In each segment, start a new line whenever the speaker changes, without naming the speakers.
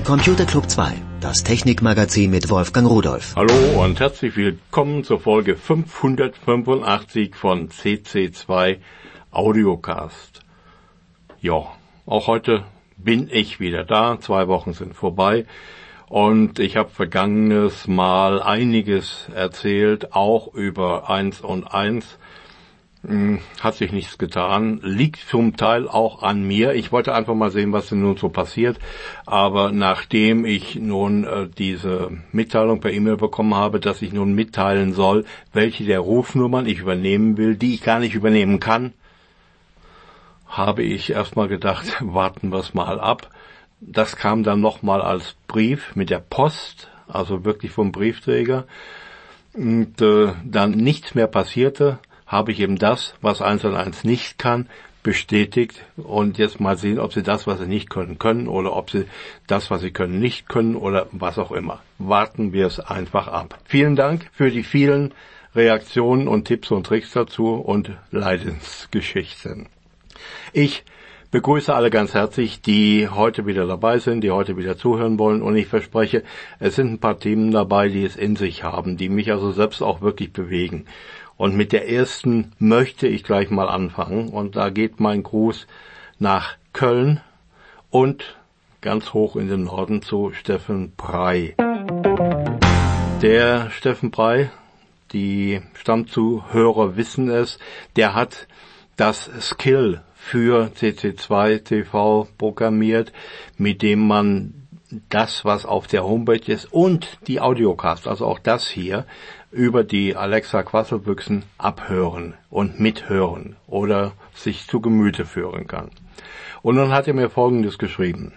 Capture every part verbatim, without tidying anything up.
Computer Club zwei, das Technikmagazin mit Wolfgang Rudolph.
Hallo und herzlich willkommen zur Folge fünfhundertfünfundachtzig von C C zwei Audiocast. Ja, auch heute bin ich wieder da. Zwei Wochen sind vorbei und ich habe vergangenes Mal einiges erzählt, auch über eins und eins. Hat sich nichts getan, liegt zum Teil auch an mir. Ich wollte einfach mal sehen, was denn nun so passiert. Aber nachdem ich nun äh, diese Mitteilung per E-Mail bekommen habe, dass ich nun mitteilen soll, welche der Rufnummern ich übernehmen will, die ich gar nicht übernehmen kann, habe ich erstmal gedacht, warten wir es mal ab. Das kam dann nochmal als Brief mit der Post, also wirklich vom Briefträger. Und äh, dann nichts mehr passierte, habe ich eben das, was eins und eins nicht kann, bestätigt und jetzt mal sehen, ob sie das, was sie nicht können, können oder ob sie das, was sie können, nicht können oder was auch immer. Warten wir es einfach ab. Vielen Dank für die vielen Reaktionen und Tipps und Tricks dazu und Leidensgeschichten. Ich begrüße alle ganz herzlich, die heute wieder dabei sind, die heute wieder zuhören wollen und ich verspreche, es sind ein paar Themen dabei, die es in sich haben, die mich also selbst auch wirklich bewegen. Und mit der ersten möchte ich gleich mal anfangen. Und da geht mein Gruß nach Köln und ganz hoch in den Norden zu Steffen Prey. Der Steffen Prey, die Stammzuhörer wissen es, der hat das Skill für C C zwei T V programmiert, mit dem man das, was auf der Homepage ist und die Audiocast, also auch das hier, über die Alexa Quasselbüchsen abhören und mithören oder sich zu Gemüte führen kann. Und nun hat er mir Folgendes geschrieben.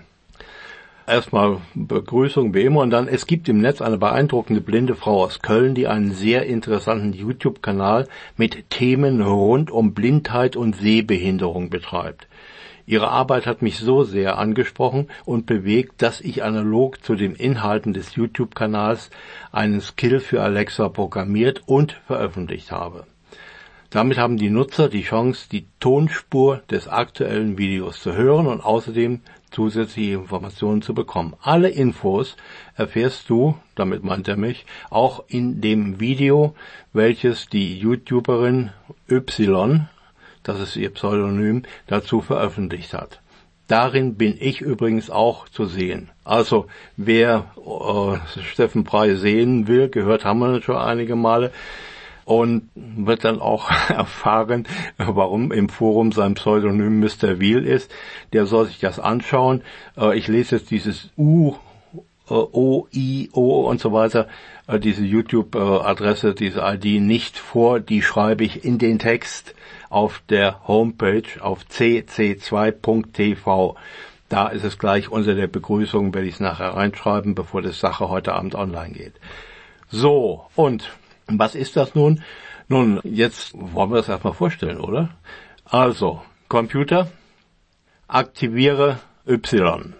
Erstmal Begrüßung wie immer und dann, es gibt im Netz eine beeindruckende blinde Frau aus Köln, die einen sehr interessanten YouTube-Kanal mit Themen rund um Blindheit und Sehbehinderung betreibt. Ihre Arbeit hat mich so sehr angesprochen und bewegt, dass ich analog zu den Inhalten des YouTube-Kanals einen Skill für Alexa programmiert und veröffentlicht habe. Damit haben die Nutzer die Chance, die Tonspur des aktuellen Videos zu hören und außerdem zusätzliche Informationen zu bekommen. Alle Infos erfährst du, damit meint er mich, auch in dem Video, welches die YouTuberin Y, das ist ihr Pseudonym, dazu veröffentlicht hat. Darin bin ich übrigens auch zu sehen. Also wer äh, Steffen Prey sehen will, gehört haben wir schon einige Male, und wird dann auch erfahren, warum im Forum sein Pseudonym Mister Wheel ist. Der soll sich das anschauen. Äh, ich lese jetzt dieses U, äh, O, I, O und so weiter, äh, diese YouTube-Adresse, diese I D nicht vor, die schreibe ich in den Text auf der Homepage auf c c zwei punkt t v. Da ist es gleich unter der Begrüßung, werde ich es nachher reinschreiben, bevor die Sache heute Abend online geht. So, und was ist das nun? Nun, jetzt wollen wir das erstmal vorstellen, oder? Also, Computer, aktiviere Y.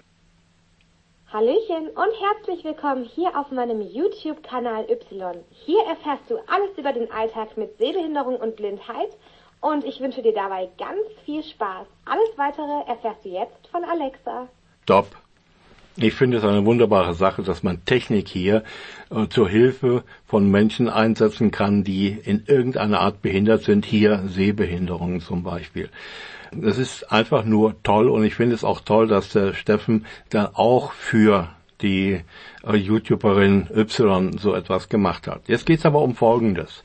Hallöchen und herzlich willkommen hier auf meinem YouTube-Kanal Y. Hier erfährst du alles über den Alltag mit Sehbehinderung und Blindheit und ich wünsche dir dabei ganz viel Spaß. Alles Weitere erfährst du jetzt von Alexa.
Top. Ich finde es eine wunderbare Sache, dass man Technik hier äh, zur Hilfe von Menschen einsetzen kann, die in irgendeiner Art behindert sind, hier Sehbehinderungen zum Beispiel. Das ist einfach nur toll und ich finde es auch toll, dass der Steffen dann auch für die äh, YouTuberin Y so etwas gemacht hat. Jetzt geht's aber um Folgendes.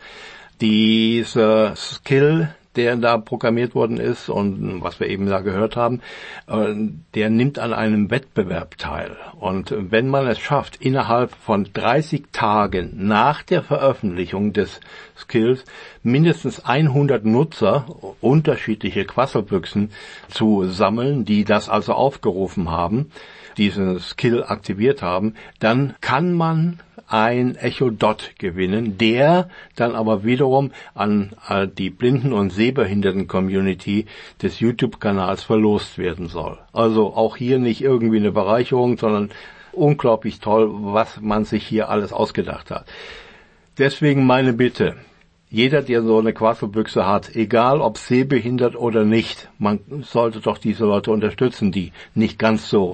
Dieser Skill, der da programmiert worden ist und was wir eben da gehört haben, der nimmt an einem Wettbewerb teil. Und wenn man es schafft, innerhalb von dreißig Tagen nach der Veröffentlichung des Skills mindestens hundert Nutzer, unterschiedliche Quasselbüchsen zu sammeln, die das also aufgerufen haben, diesen Skill aktiviert haben, dann kann man ein Echo Dot gewinnen, der dann aber wiederum an die Blinden- und Sehbehinderten-Community des YouTube-Kanals verlost werden soll. Also auch hier nicht irgendwie eine Bereicherung, sondern unglaublich toll, was man sich hier alles ausgedacht hat. Deswegen meine Bitte, jeder, der so eine Quasselbüchse hat, egal ob sehbehindert oder nicht, man sollte doch diese Leute unterstützen, die nicht ganz so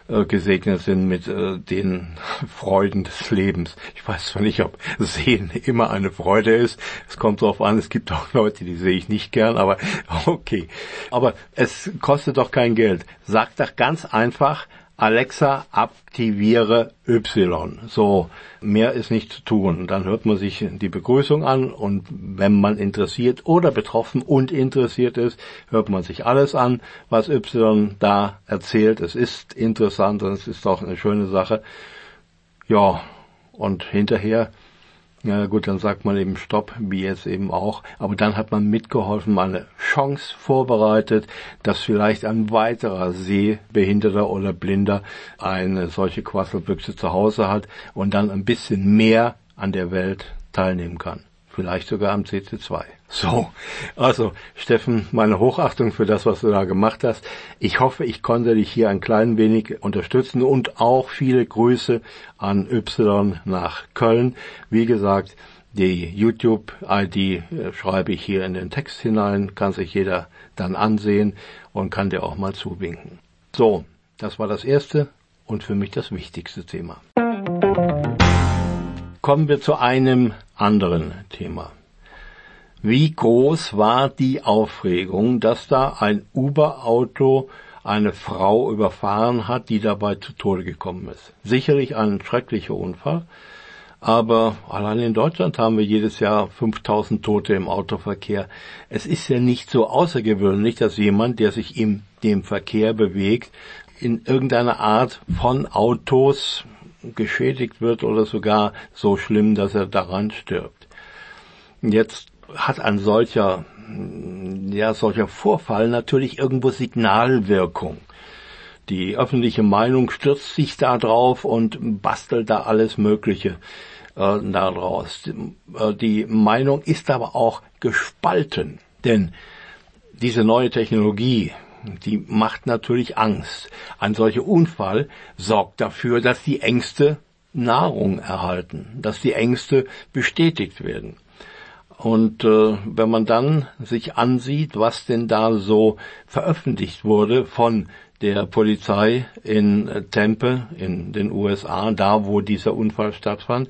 äh, gesegnet sind mit äh, den Freuden des Lebens. Ich weiß zwar nicht, ob Sehen immer eine Freude ist. Es kommt darauf an, es gibt auch Leute, die sehe ich nicht gern, aber okay. Aber es kostet doch kein Geld. Sagt doch ganz einfach, Alexa, aktiviere Y. So, mehr ist nicht zu tun. Dann hört man sich die Begrüßung an und wenn man interessiert oder betroffen und interessiert ist, hört man sich alles an, was Y da erzählt. Es ist interessant und es ist auch eine schöne Sache. Ja, und hinterher, ja gut, dann sagt man eben Stopp, wie jetzt eben auch. Aber dann hat man mitgeholfen, mal eine Chance vorbereitet, dass vielleicht ein weiterer Sehbehinderter oder Blinder eine solche Quasselbüchse zu Hause hat und dann ein bisschen mehr an der Welt teilnehmen kann. Vielleicht sogar am C C zwei. So, also Steffen, meine Hochachtung für das, was du da gemacht hast. Ich hoffe, ich konnte dich hier ein klein wenig unterstützen und auch viele Grüße an Y nach Köln. Wie gesagt, die YouTube-I D schreibe ich hier in den Text hinein, kann sich jeder dann ansehen und kann dir auch mal zuwinken. So, das war das erste und für mich das wichtigste Thema. Kommen wir zu einem anderen Thema. Wie groß war die Aufregung, dass da ein Uber-Auto eine Frau überfahren hat, die dabei zu Tode gekommen ist? Sicherlich ein schrecklicher Unfall, aber allein in Deutschland haben wir jedes Jahr fünftausend Tote im Autoverkehr. Es ist ja nicht so außergewöhnlich, dass jemand, der sich in dem Verkehr bewegt, in irgendeiner Art von Autos geschädigt wird oder sogar so schlimm, dass er daran stirbt. Jetzt hat ein solcher, ja, solcher Vorfall natürlich irgendwo Signalwirkung. Die öffentliche Meinung stürzt sich da drauf und bastelt da alles Mögliche äh, daraus. Die, die Meinung ist aber auch gespalten, denn diese neue Technologie, die macht natürlich Angst. Ein solcher Unfall sorgt dafür, dass die Ängste Nahrung erhalten, dass die Ängste bestätigt werden. Und äh, wenn man dann sich ansieht, was denn da so veröffentlicht wurde von der Polizei in Tempe in den U S A, da wo dieser Unfall stattfand,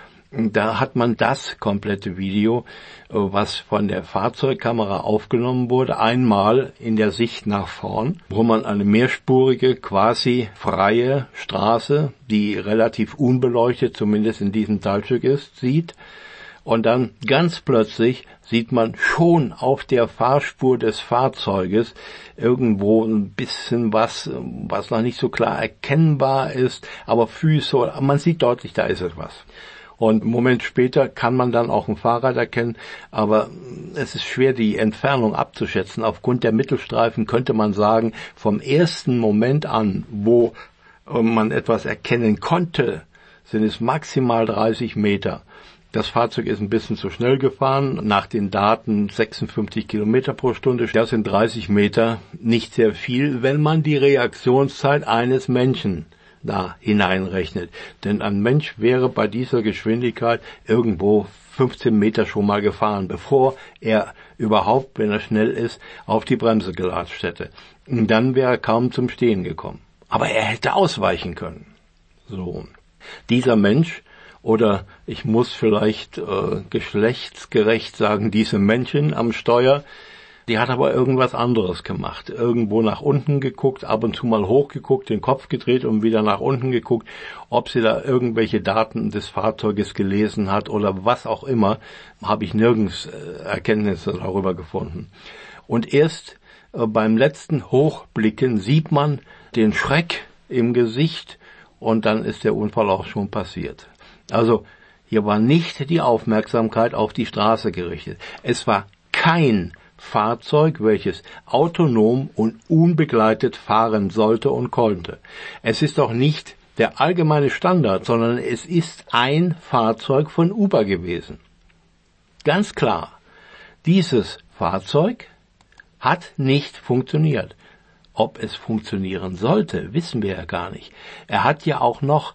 da hat man das komplette Video, was von der Fahrzeugkamera aufgenommen wurde, einmal in der Sicht nach vorn, wo man eine mehrspurige, quasi freie Straße, die relativ unbeleuchtet, zumindest in diesem Teilstück ist, sieht. Und dann ganz plötzlich sieht man schon auf der Fahrspur des Fahrzeuges irgendwo ein bisschen was, was noch nicht so klar erkennbar ist, aber Füße, man sieht deutlich, da ist etwas. Und einen Moment später kann man dann auch ein Fahrrad erkennen, aber es ist schwer, die Entfernung abzuschätzen. Aufgrund der Mittelstreifen könnte man sagen, vom ersten Moment an, wo man etwas erkennen konnte, sind es maximal dreißig Meter. Das Fahrzeug ist ein bisschen zu schnell gefahren, nach den Daten sechsundfünfzig Kilometer pro Stunde. Das sind dreißig Meter, nicht sehr viel, wenn man die Reaktionszeit eines Menschen da hineinrechnet. Denn ein Mensch wäre bei dieser Geschwindigkeit irgendwo fünfzehn Meter schon mal gefahren, bevor er überhaupt, wenn er schnell ist, auf die Bremse gelatscht hätte. Und dann wäre er kaum zum Stehen gekommen. Aber er hätte ausweichen können. So. Dieser Mensch, oder ich muss vielleicht äh, geschlechtsgerecht sagen, diese Männchen am Steuer, die hat aber irgendwas anderes gemacht. Irgendwo nach unten geguckt, ab und zu mal hochgeguckt, den Kopf gedreht und wieder nach unten geguckt, ob sie da irgendwelche Daten des Fahrzeuges gelesen hat oder was auch immer, habe ich nirgends äh, Erkenntnisse darüber gefunden. Und erst äh, beim letzten Hochblicken sieht man den Schreck im Gesicht und dann ist der Unfall auch schon passiert. Also hier war nicht die Aufmerksamkeit auf die Straße gerichtet. Es war kein Fahrzeug, welches autonom und unbegleitet fahren sollte und konnte. Es ist auch nicht der allgemeine Standard, sondern es ist ein Fahrzeug von Uber gewesen. Ganz klar, dieses Fahrzeug hat nicht funktioniert. Ob es funktionieren sollte, wissen wir ja gar nicht. Er hat ja auch noch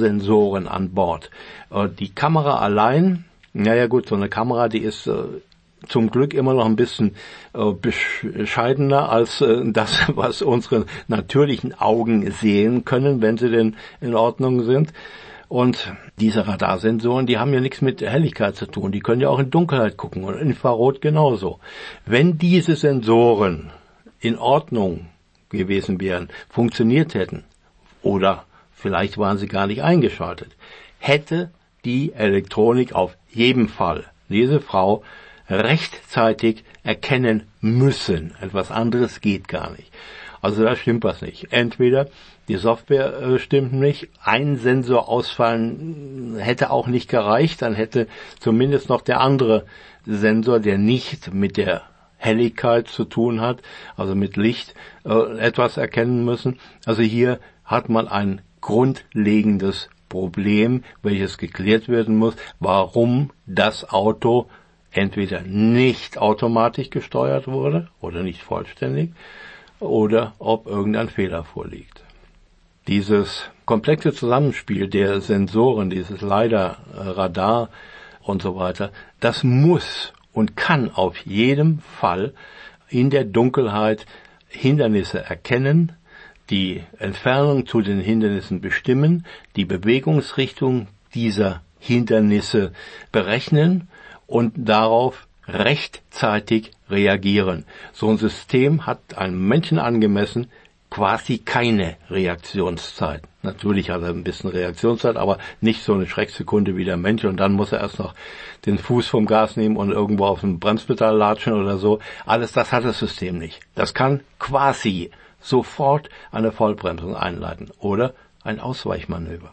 Radarsensoren an Bord. Die Kamera allein, naja gut, so eine Kamera, die ist zum Glück immer noch ein bisschen äh, bescheidener als äh, das, was unsere natürlichen Augen sehen können, wenn sie denn in Ordnung sind. Und diese Radarsensoren, die haben ja nichts mit Helligkeit zu tun. Die können ja auch in Dunkelheit gucken und Infrarot genauso. Wenn diese Sensoren in Ordnung gewesen wären, funktioniert hätten, oder vielleicht waren sie gar nicht eingeschaltet, hätte die Elektronik auf jeden Fall diese Frau rechtzeitig erkennen müssen. Etwas anderes geht gar nicht. Also da stimmt was nicht. Entweder die Software äh, stimmt nicht, ein Sensor ausfallen hätte auch nicht gereicht, dann hätte zumindest noch der andere Sensor, der nicht mit der Helligkeit zu tun hat, also mit Licht, äh, etwas erkennen müssen. Also hier hat man ein grundlegendes Problem, welches geklärt werden muss, warum das Auto entweder nicht automatisch gesteuert wurde oder nicht vollständig oder ob irgendein Fehler vorliegt. Dieses komplexe Zusammenspiel der Sensoren, dieses LiDAR, Radar und so weiter, das muss und kann auf jeden Fall in der Dunkelheit Hindernisse erkennen, die Entfernung zu den Hindernissen bestimmen, die Bewegungsrichtung dieser Hindernisse berechnen und darauf rechtzeitig reagieren. So ein System hat einem Menschen angemessen quasi keine Reaktionszeit. Natürlich hat er ein bisschen Reaktionszeit, aber nicht so eine Schrecksekunde wie der Mensch und dann muss er erst noch den Fuß vom Gas nehmen und irgendwo auf ein Bremspedal latschen oder so. Alles das hat das System nicht. Das kann quasi sofort eine Vollbremsung einleiten oder ein Ausweichmanöver.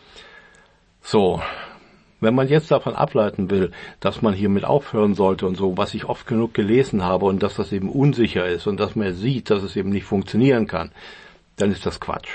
So, wenn man jetzt davon ableiten will, dass man hiermit aufhören sollte und so, was ich oft genug gelesen habe und dass das eben unsicher ist und dass man sieht, dass es eben nicht funktionieren kann, dann ist das Quatsch.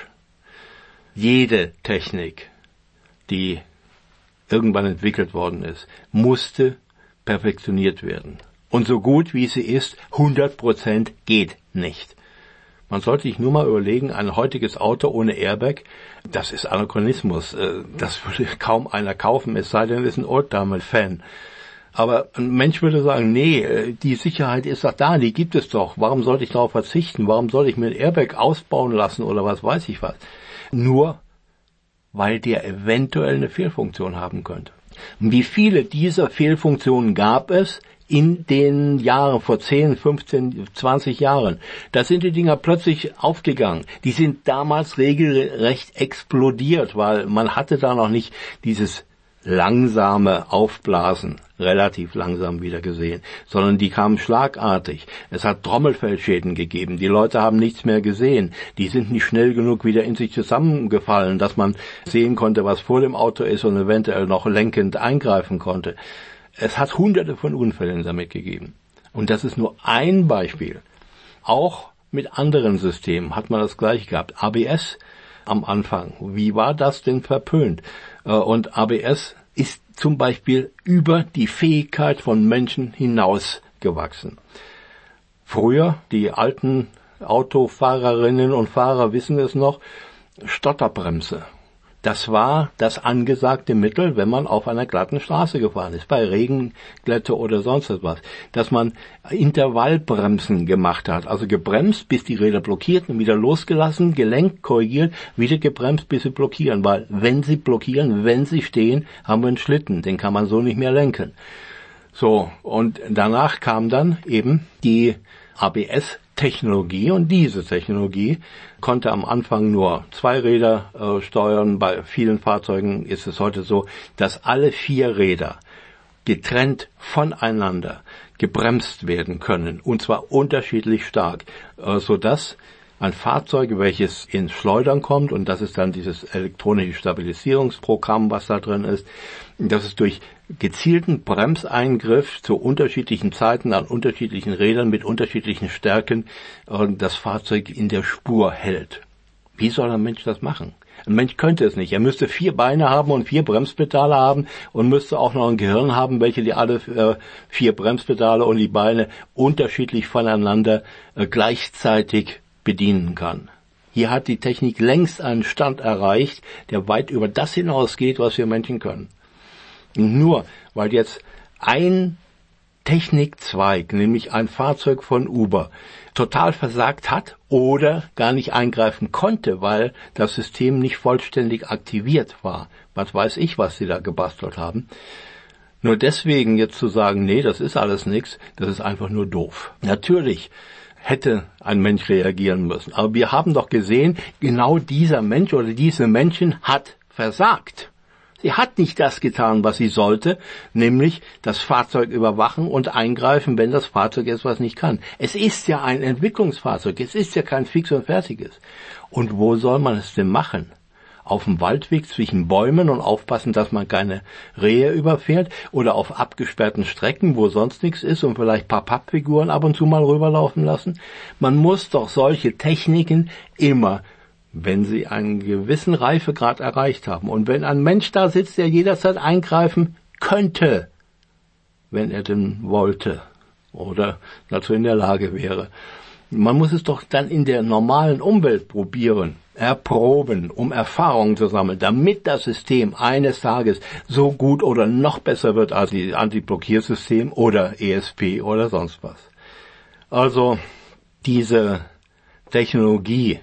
Jede Technik, die irgendwann entwickelt worden ist, musste perfektioniert werden. Und so gut wie sie ist, hundert Prozent geht nicht. Man sollte sich nur mal überlegen, ein heutiges Auto ohne Airbag, das ist Anachronismus. Das würde kaum einer kaufen, es sei denn, es ist ein Oldtimer-Fan. Aber ein Mensch würde sagen, nee, die Sicherheit ist doch da, die gibt es doch. Warum sollte ich darauf verzichten? Warum soll ich mir ein Airbag ausbauen lassen oder was weiß ich was? Nur, weil der eventuell eine Fehlfunktion haben könnte. Wie viele dieser Fehlfunktionen gab es in den Jahren, vor zehn, fünfzehn, zwanzig Jahren? Da sind die Dinger plötzlich aufgegangen. Die sind damals regelrecht explodiert, weil man hatte da noch nicht dieses langsame Aufblasen, relativ langsam wieder gesehen, sondern die kamen schlagartig. Es hat Trommelfellschäden gegeben, die Leute haben nichts mehr gesehen, die sind nicht schnell genug wieder in sich zusammengefallen, dass man sehen konnte, was vor dem Auto ist und eventuell noch lenkend eingreifen konnte. Es hat hunderte von Unfällen damit gegeben. Und das ist nur ein Beispiel. Auch mit anderen Systemen hat man das gleiche gehabt. A B S am Anfang, wie war das denn verpönt? Und A B S ist zum Beispiel über die Fähigkeit von Menschen hinausgewachsen. Früher, die alten Autofahrerinnen und Fahrer wissen es noch, Stotterbremse. Das war das angesagte Mittel, wenn man auf einer glatten Straße gefahren ist, bei Regenglätte oder sonst etwas, dass man Intervallbremsen gemacht hat, also gebremst, bis die Räder blockierten, wieder losgelassen, gelenkt, korrigiert, wieder gebremst, bis sie blockieren, weil wenn sie blockieren, wenn sie stehen, haben wir einen Schlitten, den kann man so nicht mehr lenken. So, und danach kam dann eben die A B S-Technologie und diese Technologie konnte am Anfang nur zwei Räder äh, steuern. Bei vielen Fahrzeugen ist es heute so, dass alle vier Räder getrennt voneinander gebremst werden können und zwar unterschiedlich stark, äh, sodass ein Fahrzeug, welches ins Schleudern kommt, und das ist dann dieses elektronische Stabilisierungsprogramm, was da drin ist, dass es durch gezielten Bremseingriff zu unterschiedlichen Zeiten an unterschiedlichen Rädern mit unterschiedlichen Stärken das Fahrzeug in der Spur hält. Wie soll ein Mensch das machen? Ein Mensch könnte es nicht. Er müsste vier Beine haben und vier Bremspedale haben und müsste auch noch ein Gehirn haben, welche die alle äh, vier Bremspedale und die Beine unterschiedlich voneinander äh, gleichzeitig bedienen kann. Hier hat die Technik längst einen Stand erreicht, der weit über das hinausgeht, was wir Menschen können. Und nur weil jetzt ein Technikzweig, nämlich ein Fahrzeug von Uber, total versagt hat oder gar nicht eingreifen konnte, weil das System nicht vollständig aktiviert war. Was weiß ich, was sie da gebastelt haben. Nur deswegen jetzt zu sagen, nee, das ist alles nichts, das ist einfach nur doof. Natürlich hätte ein Mensch reagieren müssen. Aber wir haben doch gesehen, genau dieser Mensch oder diese Menschen hat versagt. Sie hat nicht das getan, was sie sollte, nämlich das Fahrzeug überwachen und eingreifen, wenn das Fahrzeug etwas nicht kann. Es ist ja ein Entwicklungsfahrzeug, es ist ja kein fix und fertiges. Und wo soll man es denn machen? Auf dem Waldweg zwischen Bäumen und aufpassen, dass man keine Rehe überfährt oder auf abgesperrten Strecken, wo sonst nichts ist und vielleicht ein paar Pappfiguren ab und zu mal rüberlaufen lassen. Man muss doch solche Techniken immer, wenn sie einen gewissen Reifegrad erreicht haben und wenn ein Mensch da sitzt, der jederzeit eingreifen könnte, wenn er denn wollte oder dazu in der Lage wäre. Man muss es doch dann in der normalen Umwelt probieren, erproben, um Erfahrungen zu sammeln, damit das System eines Tages so gut oder noch besser wird als das Antiblockiersystem oder E S P oder sonst was. Also diese Technologie,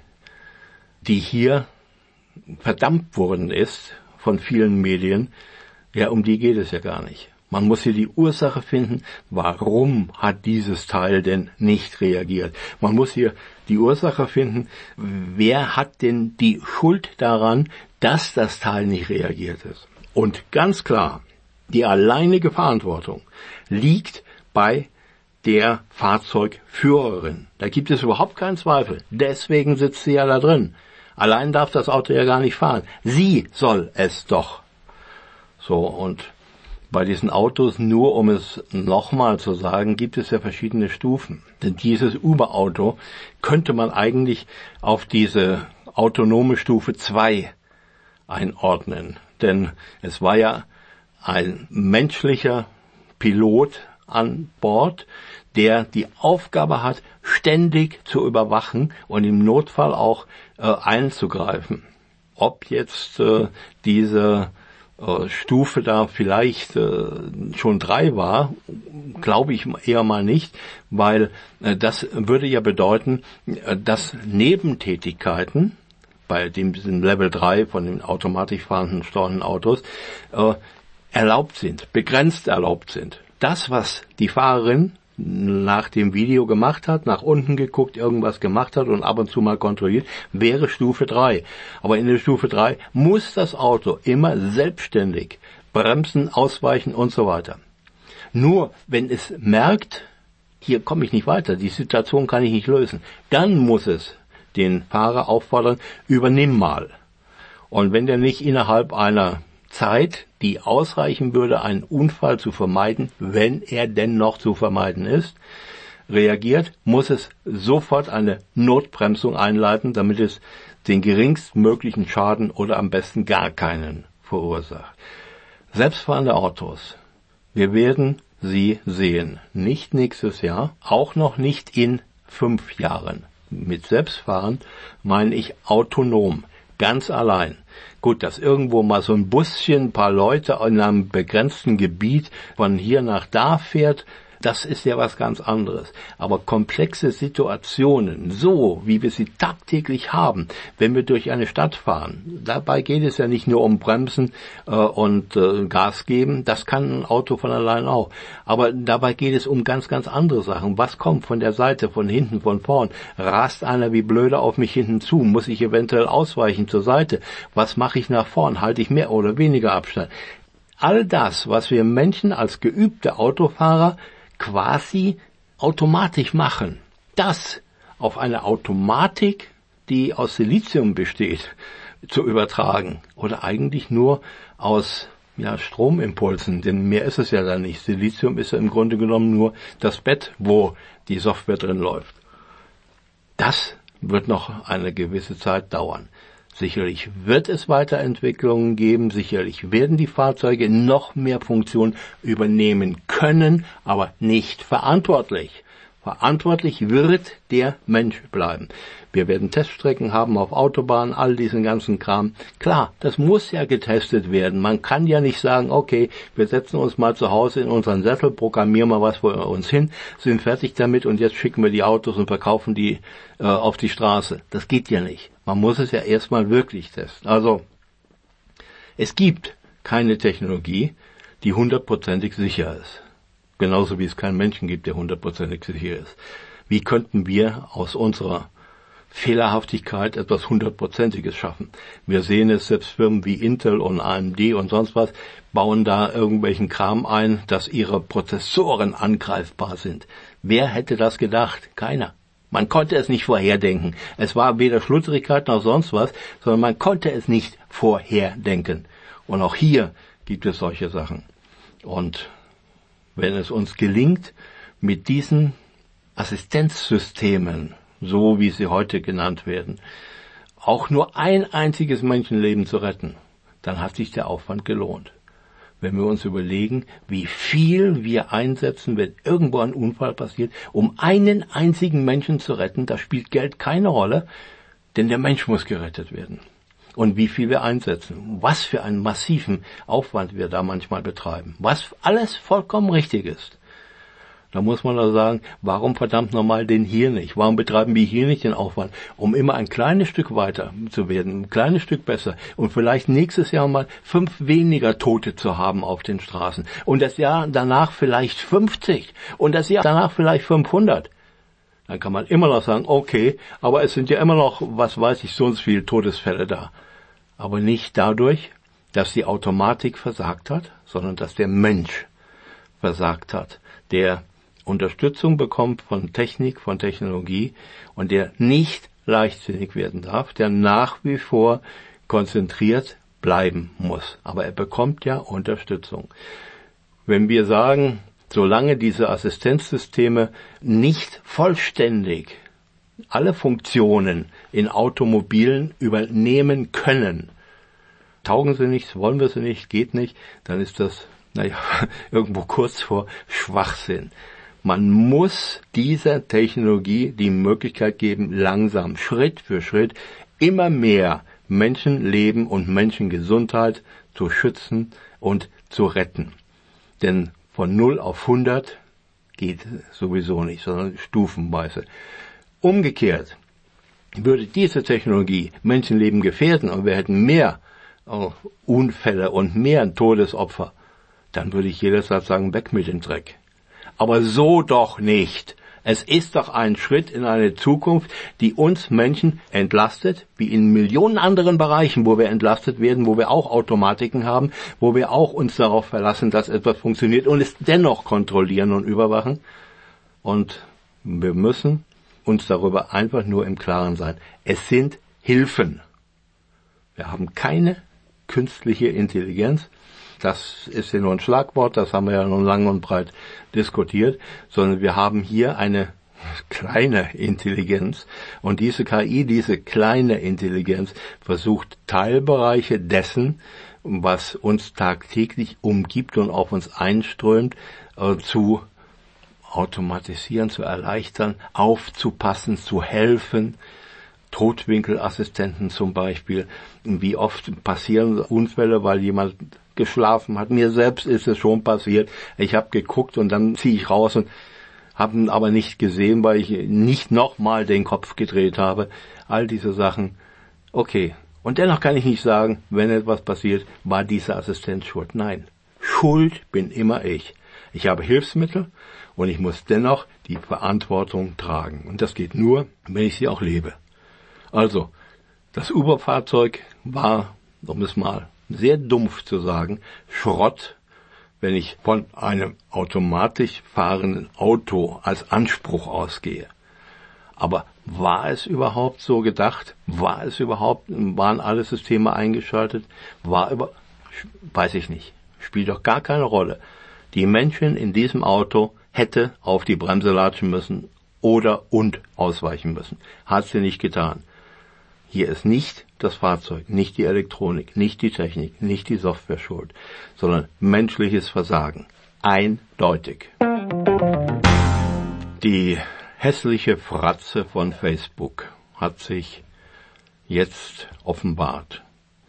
die hier verdammt worden ist von vielen Medien, ja, um die geht es ja gar nicht. Man muss hier die Ursache finden, warum hat dieses Teil denn nicht reagiert. Man muss hier die Ursache finden, wer hat denn die Schuld daran, dass das Teil nicht reagiert ist. Und ganz klar, die alleinige Verantwortung liegt bei der Fahrzeugführerin. Da gibt es überhaupt keinen Zweifel. Deswegen sitzt sie ja da drin. Allein darf das Auto ja gar nicht fahren. Sie soll es doch. So, und bei diesen Autos, nur um es nochmal zu sagen, gibt es ja verschiedene Stufen. Denn dieses Uber-Auto könnte man eigentlich auf diese autonome Stufe zwei einordnen. Denn es war ja ein menschlicher Pilot an Bord, der die Aufgabe hat, ständig zu überwachen und im Notfall auch äh, einzugreifen. Ob jetzt äh, diese äh, Stufe da vielleicht äh, schon drei war, glaube ich eher mal nicht, weil äh, das würde ja bedeuten, äh, dass Nebentätigkeiten bei dem, diesem Level drei von den automatisch fahrenden steuernden Autos äh, erlaubt sind, begrenzt erlaubt sind. Das, was die Fahrerin nach dem Video gemacht hat, nach unten geguckt, irgendwas gemacht hat und ab und zu mal kontrolliert, wäre Stufe drei. Aber in der Stufe drei muss das Auto immer selbstständig bremsen, ausweichen und so weiter. Nur wenn es merkt, hier komme ich nicht weiter, die Situation kann ich nicht lösen, dann muss es den Fahrer auffordern, übernimm mal. Und wenn der nicht innerhalb einer Zeit, die ausreichen würde, einen Unfall zu vermeiden, wenn er denn noch zu vermeiden ist, reagiert, muss es sofort eine Notbremsung einleiten, damit es den geringstmöglichen Schaden oder am besten gar keinen verursacht. Selbstfahrende Autos, wir werden sie sehen. Nicht nächstes Jahr, auch noch nicht in fünf Jahren. Mit Selbstfahren meine ich autonom, ganz allein. Gut, dass irgendwo mal so ein Buschen, ein paar Leute in einem begrenzten Gebiet von hier nach da fährt, das ist ja was ganz anderes. Aber komplexe Situationen, so wie wir sie tagtäglich haben, wenn wir durch eine Stadt fahren, dabei geht es ja nicht nur um Bremsen äh, und äh, Gas geben, das kann ein Auto von allein auch. Aber dabei geht es um ganz, ganz andere Sachen. Was kommt von der Seite, von hinten, von vorn? Rast einer wie blöde auf mich hinten zu? Muss ich eventuell ausweichen zur Seite? Was mache ich nach vorn? Halte ich mehr oder weniger Abstand? All das, was wir Menschen als geübte Autofahrer quasi automatisch machen, das auf eine Automatik, die aus Silizium besteht, zu übertragen oder eigentlich nur aus ja, Stromimpulsen, denn mehr ist es ja da nicht. Silizium ist ja im Grunde genommen nur das Bett, wo die Software drin läuft. Das wird noch eine gewisse Zeit dauern. Sicherlich wird es Weiterentwicklungen geben, sicherlich werden die Fahrzeuge noch mehr Funktionen übernehmen können, aber nicht verantwortlich. Verantwortlich wird der Mensch bleiben. Wir werden Teststrecken haben auf Autobahnen, all diesen ganzen Kram. Klar, das muss ja getestet werden. Man kann ja nicht sagen, okay, wir setzen uns mal zu Hause in unseren Sessel, programmieren mal was vor uns hin, sind fertig damit und jetzt schicken wir die Autos und verkaufen die äh, auf die Straße. Das geht ja nicht. Man muss es ja erstmal wirklich testen. Also, es gibt keine Technologie, die hundertprozentig sicher ist. Genauso wie es keinen Menschen gibt, der hundertprozentig sicher ist. Wie könnten wir aus unserer Fehlerhaftigkeit etwas hundertprozentiges schaffen? Wir sehen es, selbst Firmen wie Intel und A M D und sonst was bauen da irgendwelchen Kram ein, dass ihre Prozessoren angreifbar sind. Wer hätte das gedacht? Keiner. Man konnte es nicht vorherdenken. Es war weder Schludrigkeit noch sonst was, sondern man konnte es nicht vorherdenken. Und auch hier gibt es solche Sachen. Und wenn es uns gelingt, mit diesen Assistenzsystemen, so wie sie heute genannt werden, auch nur ein einziges Menschenleben zu retten, dann hat sich der Aufwand gelohnt. Wenn wir uns überlegen, wie viel wir einsetzen, wenn irgendwo ein Unfall passiert, um einen einzigen Menschen zu retten, da spielt Geld keine Rolle, denn der Mensch muss gerettet werden. Und wie viel wir einsetzen, was für einen massiven Aufwand wir da manchmal betreiben, was alles vollkommen richtig ist. Da muss man da sagen, warum verdammt nochmal den hier nicht? Warum betreiben wir hier nicht den Aufwand, um immer ein kleines Stück weiter zu werden, ein kleines Stück besser und vielleicht nächstes Jahr mal fünf weniger Tote zu haben auf den Straßen und das Jahr danach vielleicht fünfzig und das Jahr danach vielleicht fünfhundert. Dann kann man immer noch sagen, okay, aber es sind ja immer noch, was weiß ich, sonst viele Todesfälle da. Aber nicht dadurch, dass die Automatik versagt hat, sondern dass der Mensch versagt hat, der Unterstützung bekommt von Technik, von Technologie und der nicht leichtsinnig werden darf, der nach wie vor konzentriert bleiben muss. Aber er bekommt ja Unterstützung. Wenn wir sagen, solange diese Assistenzsysteme nicht vollständig alle Funktionen in Automobilen übernehmen können, taugen sie nicht, wollen wir sie nicht, geht nicht, dann ist das, naja, irgendwo kurz vor Schwachsinn. Man muss dieser Technologie die Möglichkeit geben, langsam, Schritt für Schritt, immer mehr Menschenleben und Menschengesundheit zu schützen und zu retten. Denn von null auf hundert geht sowieso nicht, sondern stufenweise. Umgekehrt würde diese Technologie Menschenleben gefährden und wir hätten mehr oh, Unfälle und mehr Todesopfer, dann würde ich jederzeit sagen, weg mit dem Dreck. Aber so doch nicht. Es ist doch ein Schritt in eine Zukunft, die uns Menschen entlastet, wie in Millionen anderen Bereichen, wo wir entlastet werden, wo wir auch Automatiken haben, wo wir auch uns darauf verlassen, dass etwas funktioniert und es dennoch kontrollieren und überwachen. Und wir müssen uns darüber einfach nur im Klaren sein. Es sind Hilfen. Wir haben keine künstliche Intelligenz. Das ist ja nur ein Schlagwort, das haben wir ja nun lang und breit diskutiert, sondern wir haben hier eine kleine Intelligenz und diese K I, diese kleine Intelligenz versucht Teilbereiche dessen, was uns tagtäglich umgibt und auf uns einströmt, äh, zu automatisieren, zu erleichtern, aufzupassen, zu helfen. Totwinkelassistenten zum Beispiel. Wie oft passieren Unfälle, weil jemand geschlafen hat. Mir selbst ist es schon passiert. Ich habe geguckt und dann ziehe ich raus und habe ihn aber nicht gesehen, weil ich nicht nochmal den Kopf gedreht habe. All diese Sachen. Okay. Und dennoch kann ich nicht sagen, wenn etwas passiert, war dieser Assistent schuld. Nein. Schuld bin immer ich. Ich habe Hilfsmittel und ich muss dennoch die Verantwortung tragen. Und das geht nur, wenn ich sie auch lebe. Also, das Uber-Fahrzeug war, um es mal sehr dumpf zu sagen, Schrott, wenn ich von einem automatisch fahrenden Auto als Anspruch ausgehe. Aber war es überhaupt so gedacht? War es überhaupt, waren alle Systeme eingeschaltet? War über, weiß ich nicht. Spielt doch gar keine Rolle. Die Menschen in diesem Auto hätte auf die Bremse latschen müssen oder und ausweichen müssen. Hat sie nicht getan. Hier ist nicht das Fahrzeug, nicht die Elektronik, nicht die Technik, nicht die Software schuld, sondern menschliches Versagen. Eindeutig. Die hässliche Fratze von Facebook hat sich jetzt offenbart.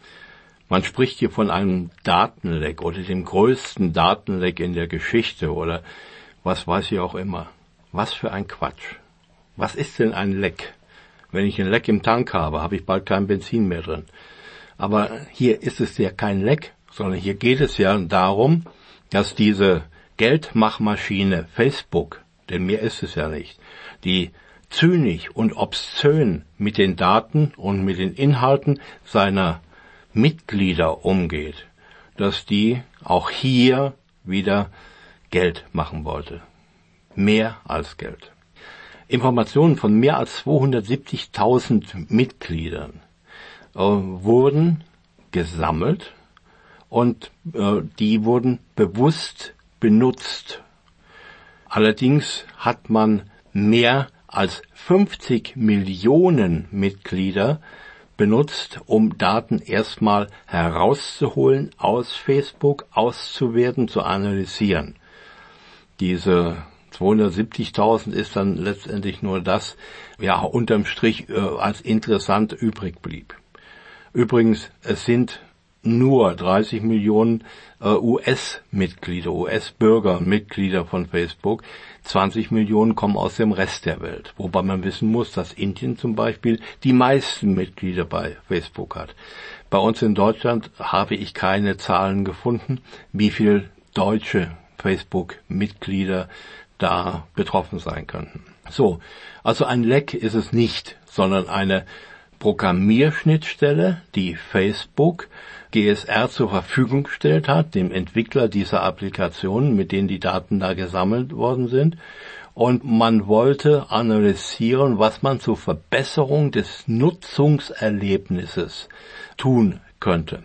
Man spricht hier von einem Datenleck oder dem größten Datenleck in der Geschichte oder was weiß ich auch immer. Was für ein Quatsch. Was ist denn ein Leck? Wenn ich ein Leck im Tank habe, habe ich bald kein Benzin mehr drin. Aber hier ist es ja kein Leck, sondern hier geht es ja darum, dass diese Geldmachmaschine Facebook, denn mehr ist es ja nicht, die zynisch und obszön mit den Daten und mit den Inhalten seiner Mitglieder umgeht, dass die auch hier wieder Geld machen wollte. Mehr als Geld. Informationen von mehr als zweihundertsiebzigtausend Mitgliedern äh, wurden gesammelt und äh, die wurden bewusst benutzt. Allerdings hat man mehr als fünfzig Millionen Mitglieder benutzt, um Daten erstmal herauszuholen aus Facebook, auszuwerten, zu analysieren. Diese zweihundertsiebzigtausend ist dann letztendlich nur das, ja, unterm Strich äh, als interessant übrig blieb. Übrigens, es sind nur dreißig Millionen äh, U S-Mitglieder, U S-Bürger, Mitglieder von Facebook. zwanzig Millionen kommen aus dem Rest der Welt. Wobei man wissen muss, dass Indien zum Beispiel die meisten Mitglieder bei Facebook hat. Bei uns in Deutschland habe ich keine Zahlen gefunden, wie viel deutsche Facebook-Mitglieder da betroffen sein könnten. So, also ein Leck ist es nicht, sondern eine Programmierschnittstelle, die Facebook G S R zur Verfügung gestellt hat, dem Entwickler dieser Applikationen, mit denen die Daten da gesammelt worden sind. Und man wollte analysieren, was man zur Verbesserung des Nutzungserlebnisses tun könnte.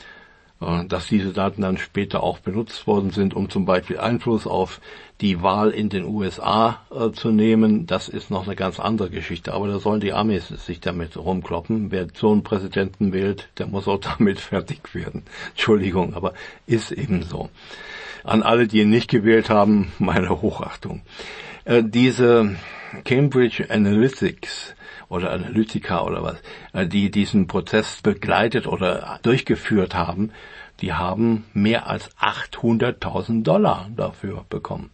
Dass diese Daten dann später auch benutzt worden sind, um zum Beispiel Einfluss auf die Wahl in den U S A äh, zu nehmen, das ist noch eine ganz andere Geschichte. Aber da sollen die Amis sich damit rumkloppen. Wer so einen Präsidenten wählt, der muss auch damit fertig werden. Entschuldigung, aber ist eben so. An alle, die ihn nicht gewählt haben, meine Hochachtung. Äh, diese Cambridge Analytics oder Analytica oder was, die diesen Prozess begleitet oder durchgeführt haben, die haben mehr als achthunderttausend Dollar dafür bekommen.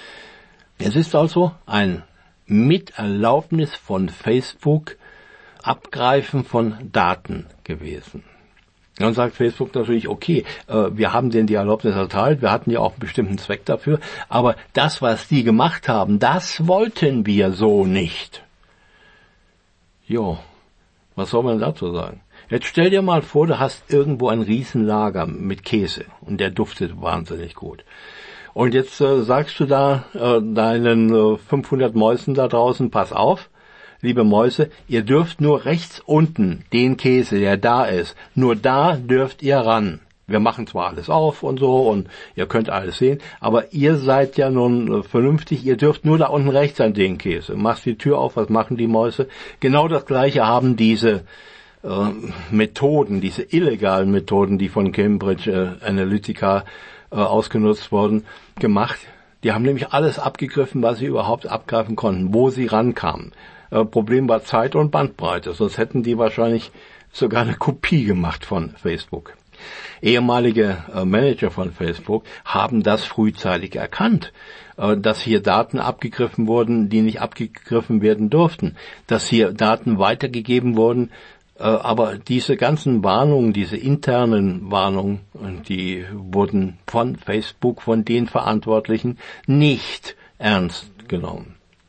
Es ist also ein Miterlaubnis von Facebook Abgreifen von Daten gewesen. Dann sagt Facebook natürlich, okay, wir haben denen die Erlaubnis erteilt, wir hatten ja auch einen bestimmten Zweck dafür, aber das, was die gemacht haben, das wollten wir so nicht. Jo, was soll man dazu sagen? Jetzt stell dir mal vor, du hast irgendwo ein Riesenlager mit Käse und der duftet wahnsinnig gut. Und jetzt äh, sagst du da äh, deinen äh, fünfhundert Mäusen da draußen, pass auf, liebe Mäuse, ihr dürft nur rechts unten den Käse, der da ist, nur da dürft ihr ran. Wir machen zwar alles auf und so und ihr könnt alles sehen, aber ihr seid ja nun äh, vernünftig, ihr dürft nur da unten rechts an den Käse. Machst die Tür auf, was machen die Mäuse? Genau das Gleiche haben diese äh, Methoden, diese illegalen Methoden, die von Cambridge äh, Analytica äh, ausgenutzt wurden, gemacht. Die haben nämlich alles abgegriffen, was sie überhaupt abgreifen konnten, wo sie rankamen. Äh, Problem war Zeit und Bandbreite, sonst hätten die wahrscheinlich sogar eine Kopie gemacht von Facebook. Ehemalige äh, Manager von Facebook haben das frühzeitig erkannt, äh, dass hier Daten abgegriffen wurden, die nicht abgegriffen werden durften, dass hier Daten weitergegeben wurden, äh, aber diese ganzen Warnungen, diese internen Warnungen, die wurden von Facebook, von den Verantwortlichen nicht ernst genommen.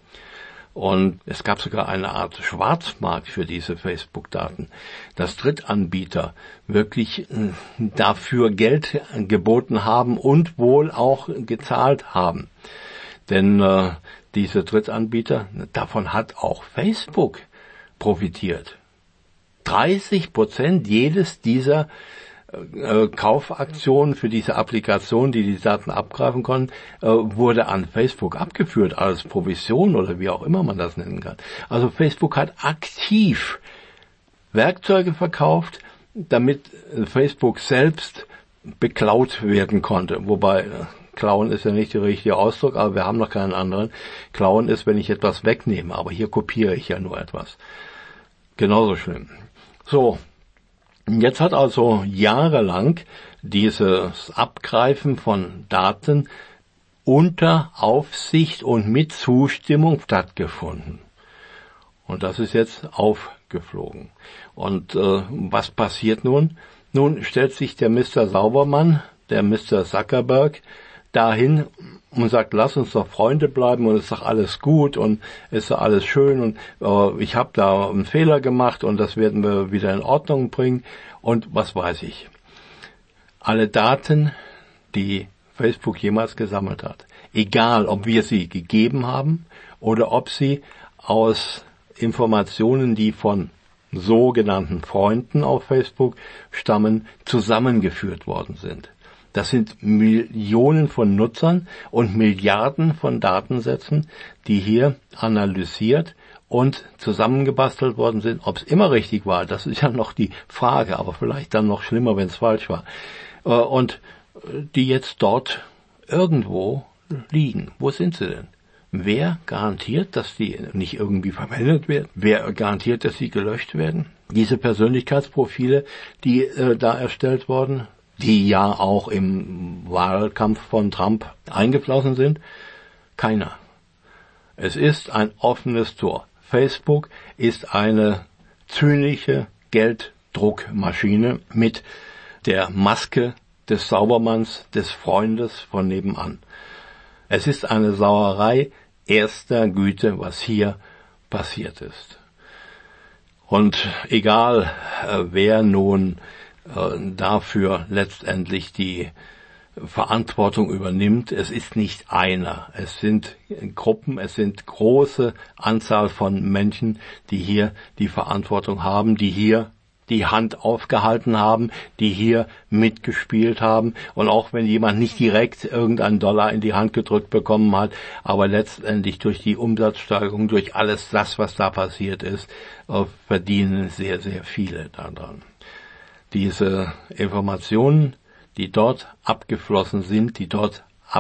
Und es gab sogar eine Art Schwarzmarkt für diese Facebook-Daten, dass Drittanbieter wirklich dafür Geld geboten haben und wohl auch gezahlt haben. Denn äh, diese Drittanbieter, davon hat auch Facebook profitiert. dreißig Prozent jedes dieser äh, Kaufaktionen für diese Applikation, die die Daten abgreifen konnten, äh, wurde an Facebook abgeführt als Provision oder wie auch immer man das nennen kann. Also Facebook hat aktiv Werkzeuge verkauft, damit Facebook selbst beklaut werden konnte. Wobei, Klauen ist ja nicht der richtige Ausdruck, aber wir haben noch keinen anderen. Klauen ist, wenn ich etwas wegnehme, aber hier kopiere ich ja nur etwas. Genauso schlimm. So, jetzt hat also jahrelang dieses Abgreifen von Daten unter Aufsicht und mit Zustimmung stattgefunden. Und das ist jetzt aufgeflogen. Und äh, was passiert nun? Nun stellt sich der Mister Saubermann, der Mister Zuckerberg, dahin und sagt, lass uns doch Freunde bleiben und es ist doch alles gut und es ist doch alles schön und äh, ich habe da einen Fehler gemacht und das werden wir wieder in Ordnung bringen und was weiß ich. Alle Daten, die Facebook jemals gesammelt hat, egal ob wir sie gegeben haben oder ob sie aus Informationen, die von sogenannten Freunden auf Facebook stammen, zusammengeführt worden sind. Das sind Millionen von Nutzern und Milliarden von Datensätzen, die hier analysiert und zusammengebastelt worden sind. Ob es immer richtig war, das ist ja noch die Frage, aber vielleicht dann noch schlimmer, wenn es falsch war. Und die jetzt dort irgendwo liegen. Wo sind sie denn? Wer garantiert, dass die nicht irgendwie verwendet werden? Wer garantiert, dass sie gelöscht werden? Diese Persönlichkeitsprofile, die äh, da erstellt wurden, die ja auch im Wahlkampf von Trump eingeflossen sind? Keiner. Es ist ein offenes Tor. Facebook ist eine zynische Gelddruckmaschine mit der Maske des Saubermanns, des Freundes von nebenan. Es ist eine Sauerei erster Güte, was hier passiert ist. Und egal, äh, wer nun äh, dafür letztendlich die Verantwortung übernimmt, es ist nicht einer. Es sind Gruppen, es sind große Anzahl von Menschen, die hier die Verantwortung haben, die hier die Hand aufgehalten haben, die hier mitgespielt haben. Und auch wenn jemand nicht direkt irgendeinen Dollar in die Hand gedrückt bekommen hat, aber letztendlich durch die Umsatzsteigerung, durch alles das, was da passiert ist, verdienen sehr, sehr viele daran. Diese Informationen, die dort abgeflossen sind, die dort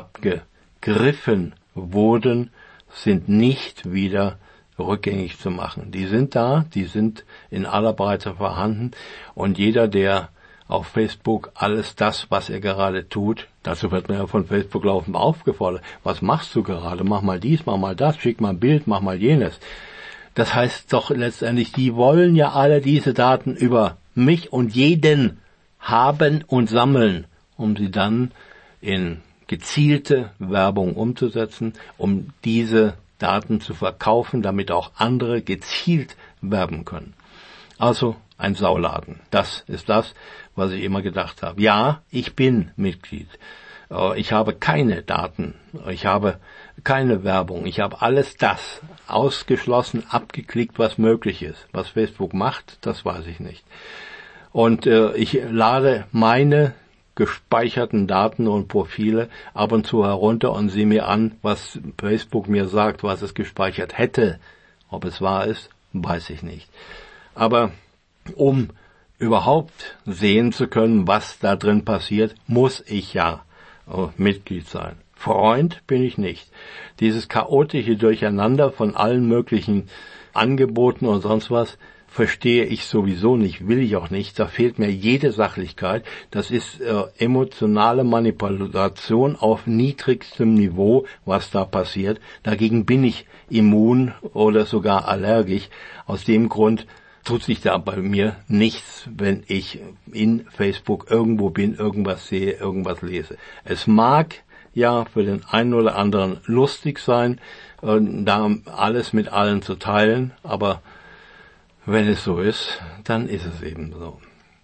abgegriffen wurden, sind nicht wieder rückgängig zu machen. Die sind da, die sind in aller Breite vorhanden und jeder, der auf Facebook alles das, was er gerade tut, dazu wird man ja von Facebook laufend aufgefordert, was machst du gerade, mach mal dies, mach mal das, schick mal ein Bild, mach mal jenes. Das heißt doch letztendlich, die wollen ja alle diese Daten über mich und jeden haben und sammeln, um sie dann in gezielte Werbung umzusetzen, um diese Daten zu verkaufen, damit auch andere gezielt werben können. Also ein Sauladen. Das ist das, was ich immer gedacht habe. Ja, ich bin Mitglied. Ich habe keine Daten. Ich habe keine Werbung. Ich habe alles das ausgeschlossen, abgeklickt, was möglich ist. Was Facebook macht, das weiß ich nicht. Und äh, ich lade meine gespeicherten Daten und Profile ab und zu herunter und sehe mir an, was Facebook mir sagt, was es gespeichert hätte. Ob es wahr ist, weiß ich nicht. Aber um überhaupt sehen zu können, was da drin passiert, muss ich ja äh, Mitglied sein. Freund bin ich nicht. Dieses chaotische Durcheinander von allen möglichen Angeboten und sonst was verstehe ich sowieso nicht, will ich auch nicht. Da fehlt mir jede Sachlichkeit. Das ist äh, emotionale Manipulation auf niedrigstem Niveau, was da passiert. Dagegen bin ich immun oder sogar allergisch. Aus dem Grund tut sich da bei mir nichts, wenn ich in Facebook irgendwo bin, irgendwas sehe, irgendwas lese. Es mag ja für den einen oder anderen lustig sein, äh, da alles mit allen zu teilen, aber wenn es so ist, dann ist es eben so.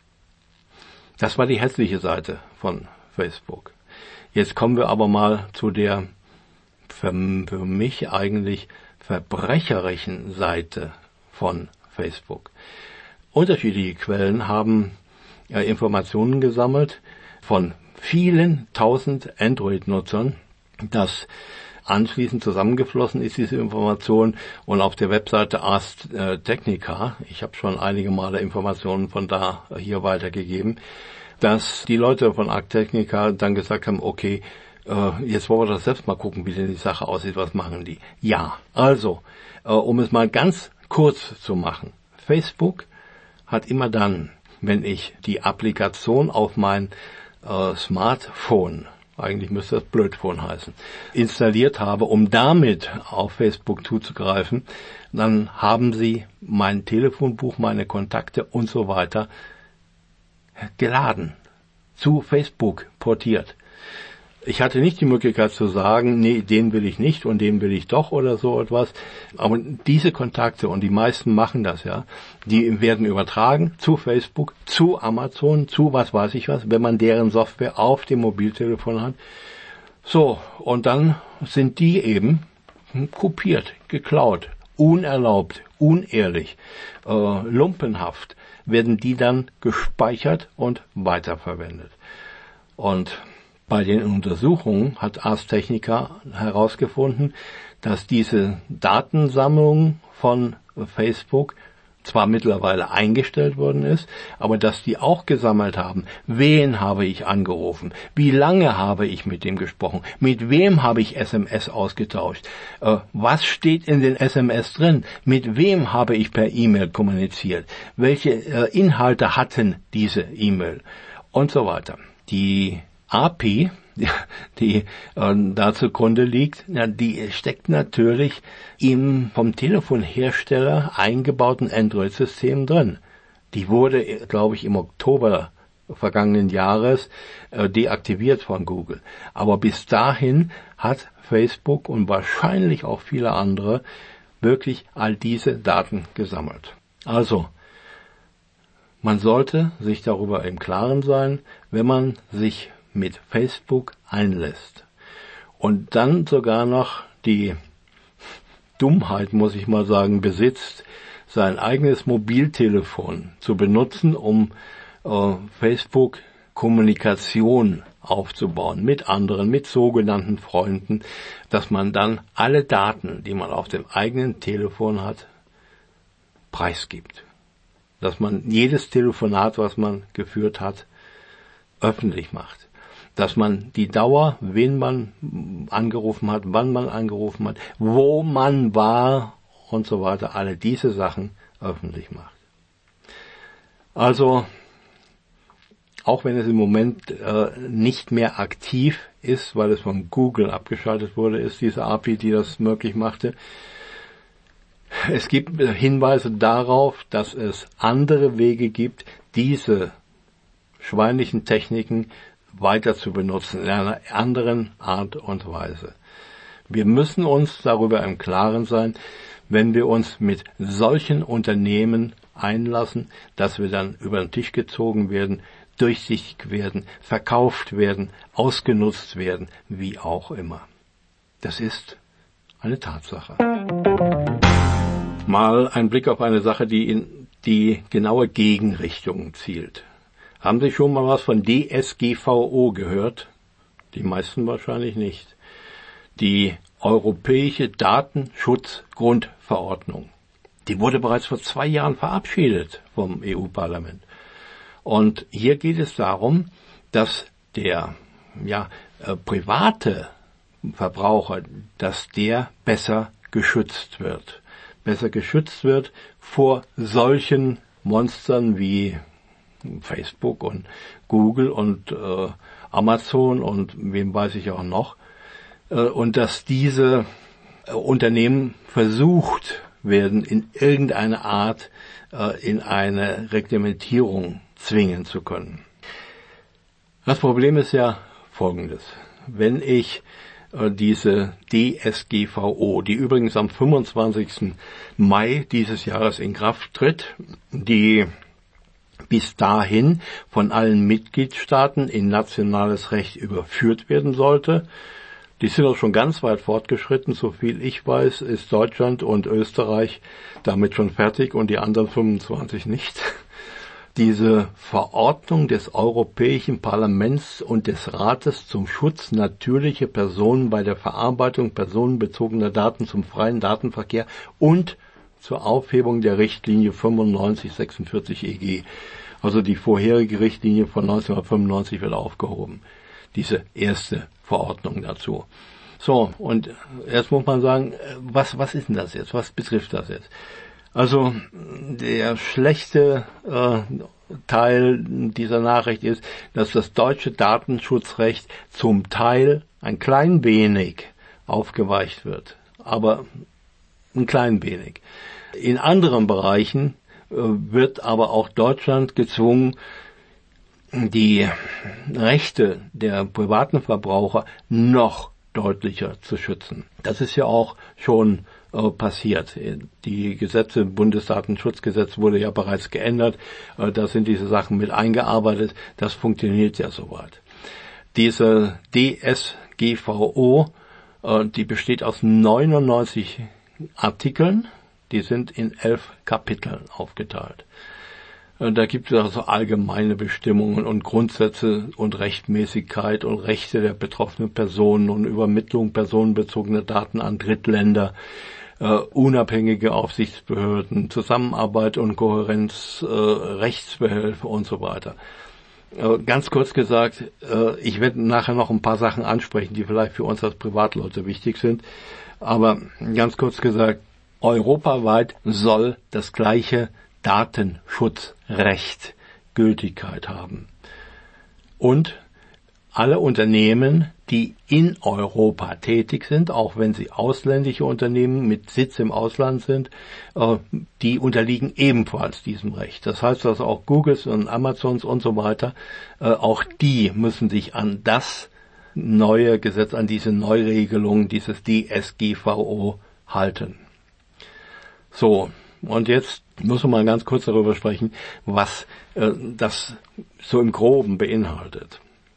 Das war die hässliche Seite von Facebook. Jetzt kommen wir aber mal zu der für, für mich eigentlich verbrecherischen Seite von Facebook. Unterschiedliche Quellen haben äh, Informationen gesammelt von vielen tausend Android-Nutzern, dass anschließend zusammengeflossen ist diese Information und auf der Webseite Ars Technica, ich habe schon einige Male Informationen von da hier weitergegeben, dass die Leute von Ars Technica dann gesagt haben, okay, Äh, jetzt wollen wir doch selbst mal gucken, wie denn die Sache aussieht. Was machen die? Ja, also, äh, um es mal ganz kurz zu machen. Facebook hat immer dann, wenn ich die Applikation auf mein äh, Smartphone, eigentlich müsste das Blödphone heißen, installiert habe, um damit auf Facebook zuzugreifen, dann haben sie mein Telefonbuch, meine Kontakte und so weiter geladen, zu Facebook portiert. Ich hatte nicht die Möglichkeit zu sagen, nee, den will ich nicht und den will ich doch oder so etwas. Aber diese Kontakte, und die meisten machen das ja, die werden übertragen zu Facebook, zu Amazon, zu was weiß ich was, wenn man deren Software auf dem Mobiltelefon hat. So, und dann sind die eben kopiert, geklaut, unerlaubt, unehrlich, äh, lumpenhaft, werden die dann gespeichert und weiterverwendet. Und bei den Untersuchungen hat Ars Technica herausgefunden, dass diese Datensammlung von Facebook zwar mittlerweile eingestellt worden ist, aber dass die auch gesammelt haben, wen habe ich angerufen, wie lange habe ich mit dem gesprochen, mit wem habe ich S M S ausgetauscht, äh, was steht in den S M S drin, mit wem habe ich per E-Mail kommuniziert, welche äh, Inhalte hatten diese E-Mail und so weiter. Die A P I, die, die äh, da zugrunde liegt, ja, die steckt natürlich im vom Telefonhersteller eingebauten Android-System drin. Die wurde, glaube ich, im Oktober vergangenen Jahres äh, deaktiviert von Google. Aber bis dahin hat Facebook und wahrscheinlich auch viele andere wirklich all diese Daten gesammelt. Also, man sollte sich darüber im Klaren sein, wenn man sich mit Facebook einlässt und dann sogar noch die Dummheit, muss ich mal sagen, besitzt, sein eigenes Mobiltelefon zu benutzen, um äh, Facebook-Kommunikation aufzubauen mit anderen, mit sogenannten Freunden, dass man dann alle Daten, die man auf dem eigenen Telefon hat, preisgibt. Dass man jedes Telefonat, was man geführt hat, öffentlich macht. Dass man die Dauer, wen man angerufen hat, wann man angerufen hat, wo man war und so weiter, alle diese Sachen öffentlich macht. Also, auch wenn es im Moment äh, nicht mehr aktiv ist, weil es von Google abgeschaltet wurde, ist diese A P I, die das möglich machte. Es gibt Hinweise darauf, dass es andere Wege gibt, diese schweinlichen Techniken weiter zu benutzen, in einer anderen Art und Weise. Wir müssen uns darüber im Klaren sein, wenn wir uns mit solchen Unternehmen einlassen, dass wir dann über den Tisch gezogen werden, durchsichtig werden, verkauft werden, ausgenutzt werden, wie auch immer. Das ist eine Tatsache. Mal ein Blick auf eine Sache, die in die genaue Gegenrichtung zielt. Haben Sie schon mal was von D S G V O gehört? Die meisten wahrscheinlich nicht. Die Europäische Datenschutzgrundverordnung. Die wurde bereits vor zwei Jahren verabschiedet vom E U-Parlament. Und hier geht es darum, dass der ja, äh, private Verbraucher, dass der besser geschützt wird. Besser geschützt wird vor solchen Monstern wie Facebook und Google und äh, Amazon und wem weiß ich auch noch. Äh, und dass diese äh, Unternehmen versucht werden, in irgendeiner Art äh, in eine Reglementierung zwingen zu können. Das Problem ist ja folgendes. Wenn ich äh, diese D S G V O, die übrigens am fünfundzwanzigsten Mai dieses Jahres in Kraft tritt, die bis dahin von allen Mitgliedstaaten in nationales Recht überführt werden sollte. Die sind auch schon ganz weit fortgeschritten. So viel ich weiß, ist Deutschland und Österreich damit schon fertig und die anderen fünfundzwanzig nicht. Diese Verordnung des Europäischen Parlaments und des Rates zum Schutz natürlicher Personen bei der Verarbeitung personenbezogener Daten zum freien Datenverkehr und zur Aufhebung der Richtlinie fünfundneunzig sechsundvierzig E G. Also die vorherige Richtlinie von neunzehnhundertfünfundneunzig wird aufgehoben. diese erste Verordnung dazu. So, und jetzt muss man sagen, was, was ist denn das jetzt? Was betrifft das jetzt? Also, der schlechte äh, Teil dieser Nachricht ist, dass das deutsche Datenschutzrecht zum Teil ein klein wenig aufgeweicht wird. Aber ein klein wenig. In anderen Bereichen äh, wird aber auch Deutschland gezwungen, die Rechte der privaten Verbraucher noch deutlicher zu schützen. Das ist ja auch schon äh, passiert. Die Gesetze, Bundesdatenschutzgesetz wurde ja bereits geändert. Äh, da sind diese Sachen mit eingearbeitet. Das funktioniert ja soweit. Diese D S G V O, äh, die besteht aus neunundneunzig Artikeln. Die sind in elf Kapiteln aufgeteilt. Da gibt es also allgemeine Bestimmungen und Grundsätze und Rechtmäßigkeit und Rechte der betroffenen Personen und Übermittlung personenbezogener Daten an Drittländer, äh, unabhängige Aufsichtsbehörden, Zusammenarbeit und Kohärenz, äh, Rechtsbehelfe und so weiter. Äh, ganz kurz gesagt, äh, ich werde nachher noch ein paar Sachen ansprechen, die vielleicht für uns als Privatleute wichtig sind, aber ganz kurz gesagt, europaweit soll das gleiche Datenschutzrecht Gültigkeit haben. Und alle Unternehmen, die in Europa tätig sind, auch wenn sie ausländische Unternehmen mit Sitz im Ausland sind, die unterliegen ebenfalls diesem Recht. Das heißt also auch Googles und Amazons und so weiter, auch die müssen sich an das neue Gesetz, an diese Neuregelung dieses D S G V O halten. So, und jetzt muss man mal ganz kurz darüber sprechen, was äh, das so im Groben beinhaltet.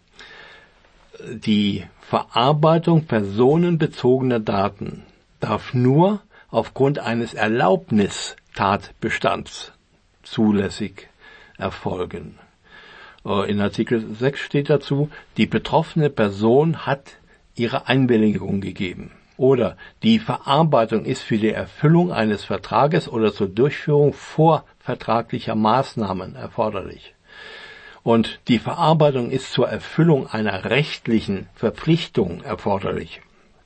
Die Verarbeitung personenbezogener Daten darf nur aufgrund eines Erlaubnistatbestands zulässig erfolgen. Äh, in Artikel sechs steht dazu, die betroffene Person hat ihre Einwilligung gegeben. Oder die Verarbeitung ist für die Erfüllung eines Vertrages oder zur Durchführung vorvertraglicher Maßnahmen erforderlich. Und die Verarbeitung ist zur Erfüllung einer rechtlichen Verpflichtung erforderlich.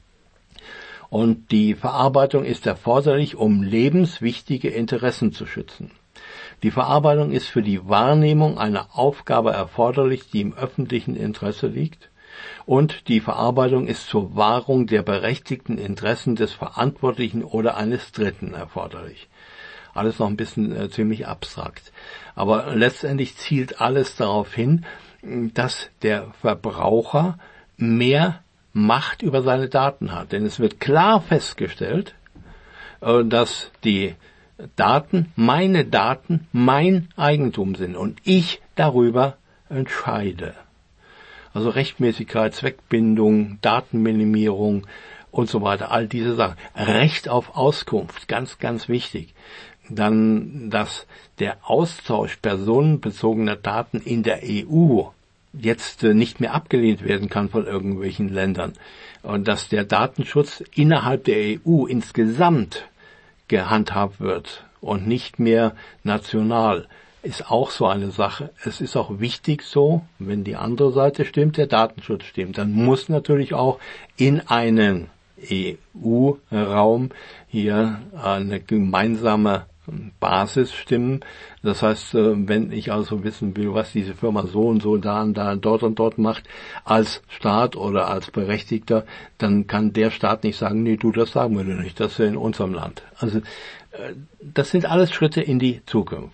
Und die Verarbeitung ist erforderlich, um lebenswichtige Interessen zu schützen. Die Verarbeitung ist für die Wahrnehmung einer Aufgabe erforderlich, die im öffentlichen Interesse liegt. Und die Verarbeitung ist zur Wahrung der berechtigten Interessen des Verantwortlichen oder eines Dritten erforderlich. Alles noch ein bisschen äh, ziemlich abstrakt. Aber letztendlich zielt alles darauf hin, dass der Verbraucher mehr Macht über seine Daten hat. Denn es wird klar festgestellt, äh, dass die Daten, meine Daten, mein Eigentum sind und ich darüber entscheide. Also Rechtmäßigkeit, Zweckbindung, Datenminimierung und so weiter, all diese Sachen. Recht auf Auskunft, ganz, ganz wichtig. Dann, dass der Austausch personenbezogener Daten in der E U jetzt nicht mehr abgelehnt werden kann von irgendwelchen Ländern. Und dass der Datenschutz innerhalb der E U insgesamt gehandhabt wird und nicht mehr national. Ist auch so eine Sache. Es ist auch wichtig so, wenn die andere Seite stimmt, der Datenschutz stimmt, dann muss natürlich auch in einem E U-Raum hier eine gemeinsame Basis stimmen. Das heißt, wenn ich also wissen will, was diese Firma so und so da und da dort und dort macht, als Staat oder als Berechtigter, dann kann der Staat nicht sagen, nee, du, das sagen wir dir nicht, das ist ja in unserem Land. Also, das sind alles Schritte in die Zukunft.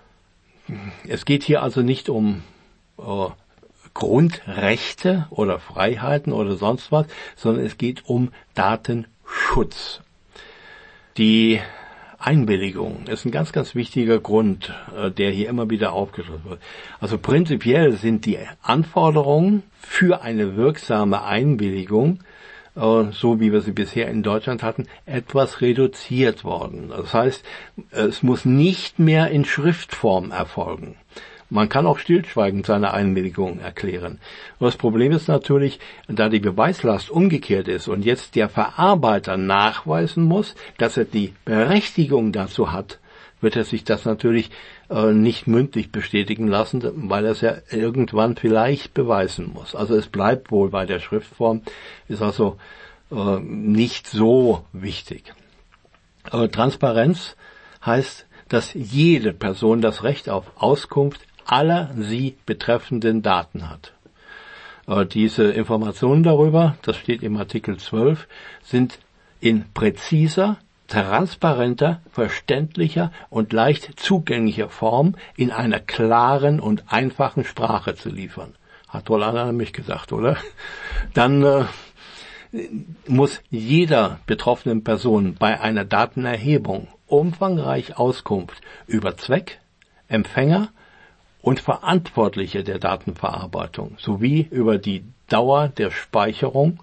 Es geht hier also nicht um äh, Grundrechte oder Freiheiten oder sonst was, sondern es geht um Datenschutz. Die Einwilligung ist ein ganz, ganz wichtiger Grund, äh, der hier immer wieder aufgeschlossen wird. Also prinzipiell sind die Anforderungen für eine wirksame Einwilligung, äh, so wie wir sie bisher in Deutschland hatten, etwas reduziert worden. Das heißt, es muss nicht mehr in Schriftform erfolgen. Man kann auch stillschweigend seine Einwilligung erklären. Und das Problem ist natürlich, da die Beweislast umgekehrt ist und jetzt der Verarbeiter nachweisen muss, dass er die Berechtigung dazu hat, wird er sich das natürlich äh, nicht mündlich bestätigen lassen, weil er es ja irgendwann vielleicht beweisen muss. Also es bleibt wohl bei der Schriftform, ist also äh, nicht so wichtig. Äh, Transparenz heißt, dass jede Person das Recht auf Auskunft aller sie betreffenden Daten hat. Äh, diese Informationen darüber, das steht im Artikel zwölf, sind in präziser, transparenter, verständlicher und leicht zugänglicher Form in einer klaren und einfachen Sprache zu liefern. Hat wohl einer an mich gesagt, oder? Dann äh, muss jeder betroffenen Person bei einer Datenerhebung umfangreich Auskunft über Zweck, Empfänger und Verantwortliche der Datenverarbeitung sowie über die Dauer der Speicherung,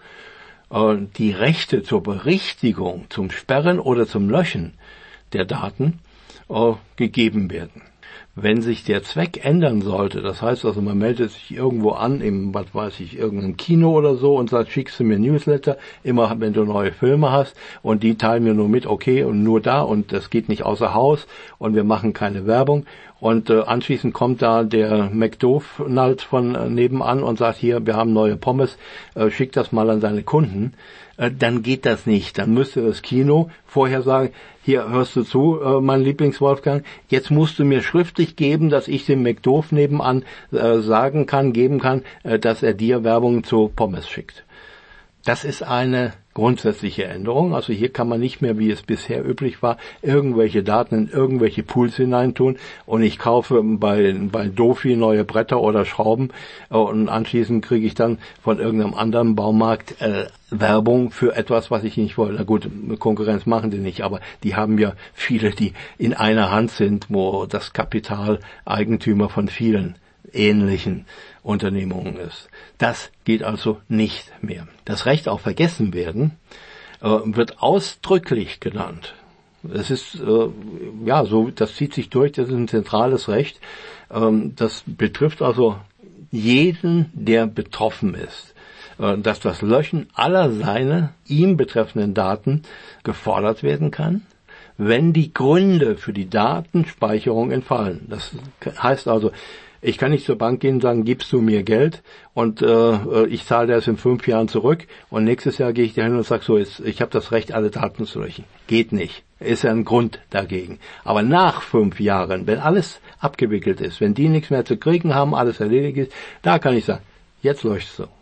die Rechte zur Berichtigung, zum Sperren oder zum Löschen der Daten äh, gegeben werden. Wenn sich der Zweck ändern sollte, das heißt also, man meldet sich irgendwo an, im, was weiß ich, irgendeinem Kino oder so und sagt, schickst du mir Newsletter, immer wenn du neue Filme hast und die teilen mir nur mit, okay, und nur da und das geht nicht außer Haus und wir machen keine Werbung. Und äh, anschließend kommt da der McDonald von äh, nebenan und sagt, hier, wir haben neue Pommes, äh, schick das mal an deine Kunden. Äh, dann geht das nicht. Dann müsste das Kino vorher sagen, hier, hörst du zu, äh, mein Lieblingswolfgang, jetzt musst du mir schriftlich geben, dass ich dem McDoof nebenan äh, sagen kann, geben kann, äh, dass er dir Werbung zu Pommes schickt. Das ist eine grundsätzliche Änderung. Also hier kann man nicht mehr, wie es bisher üblich war, irgendwelche Daten in irgendwelche Pools hineintun und ich kaufe bei bei Dofi neue Bretter oder Schrauben und anschließend kriege ich dann von irgendeinem anderen Baumarkt äh, Werbung für etwas, was ich nicht wollte. Na gut, Konkurrenz machen die nicht, aber die haben ja viele, die in einer Hand sind, wo das Kapital Eigentümer von vielen ähnlichen Unternehmungen ist. Das geht also nicht mehr. Das Recht auf Vergessenwerden äh, wird ausdrücklich genannt. Es ist, äh, ja, so, das zieht sich durch, das ist ein zentrales Recht. Ähm, das betrifft also jeden, der betroffen ist, äh, dass das Löschen aller seiner ihm betreffenden Daten gefordert werden kann, wenn die Gründe für die Datenspeicherung entfallen. Das heißt also, ich kann nicht zur Bank gehen und sagen, gibst du mir Geld und äh, ich zahle das in fünf Jahren zurück und nächstes Jahr gehe ich dahin und sage so, jetzt, ich habe das Recht, alle Daten zu löschen. Geht nicht. Ist ja ein Grund dagegen. Aber nach fünf Jahren, wenn alles abgewickelt ist, wenn die nichts mehr zu kriegen haben, alles erledigt ist, da kann ich sagen, jetzt löschst du.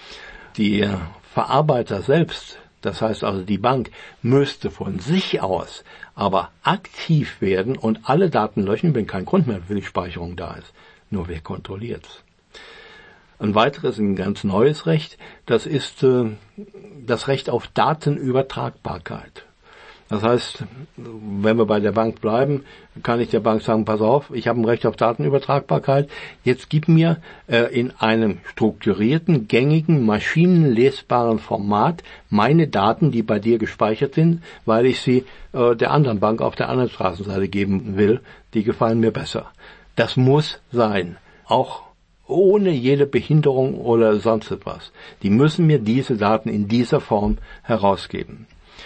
Die äh, Verarbeiter selbst, das heißt also die Bank, müsste von sich aus aber aktiv werden und alle Daten löschen, wenn kein Grund mehr für die Speicherung da ist. Nur wer kontrolliert's? Ein weiteres, ein ganz neues Recht, das ist äh, das Recht auf Datenübertragbarkeit. Das heißt, wenn wir bei der Bank bleiben, kann ich der Bank sagen, pass auf, ich habe ein Recht auf Datenübertragbarkeit, jetzt gib mir äh, in einem strukturierten, gängigen, maschinenlesbaren Format meine Daten, die bei dir gespeichert sind, weil ich sie äh, der anderen Bank auf der anderen Straßenseite geben will, die gefallen mir besser. Das muss sein, auch ohne jede Behinderung oder sonst etwas. Die müssen mir diese Daten in dieser Form herausgeben.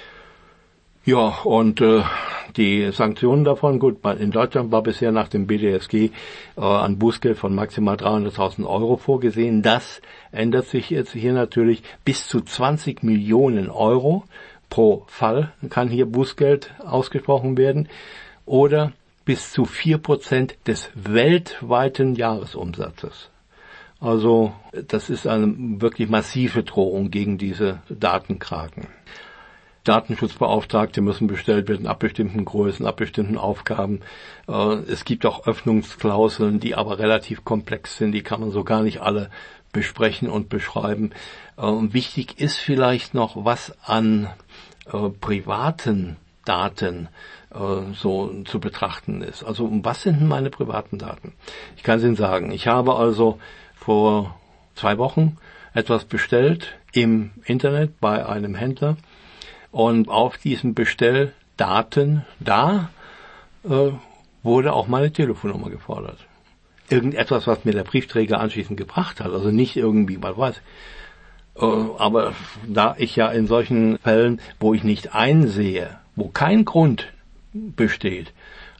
Ja, und äh, die Sanktionen davon, gut, in Deutschland war bisher nach dem B D S G äh, ein Bußgeld von maximal dreihunderttausend Euro vorgesehen. Das ändert sich jetzt hier natürlich. Bis zu zwanzig Millionen Euro pro Fall kann hier Bußgeld ausgesprochen werden. Oder bis zu vier Prozent des weltweiten Jahresumsatzes. Also das ist eine wirklich massive Drohung gegen diese Datenkraken. Datenschutzbeauftragte müssen bestellt werden ab bestimmten Größen, ab bestimmten Aufgaben. Es gibt auch Öffnungsklauseln, die aber relativ komplex sind, die kann man so gar nicht alle besprechen und beschreiben. Wichtig ist vielleicht noch, was an privaten Daten so zu betrachten ist. Also was sind denn meine privaten Daten? Ich kann es Ihnen sagen. Ich habe also vor zwei Wochen etwas bestellt im Internet bei einem Händler und auf diesen Bestelldaten da äh, wurde auch meine Telefonnummer gefordert. Irgendetwas, was mir der Briefträger anschließend gebracht hat. Also nicht irgendwie, was weiß ich. Äh, aber da ich ja in solchen Fällen, wo ich nicht einsehe, wo kein Grund besteht,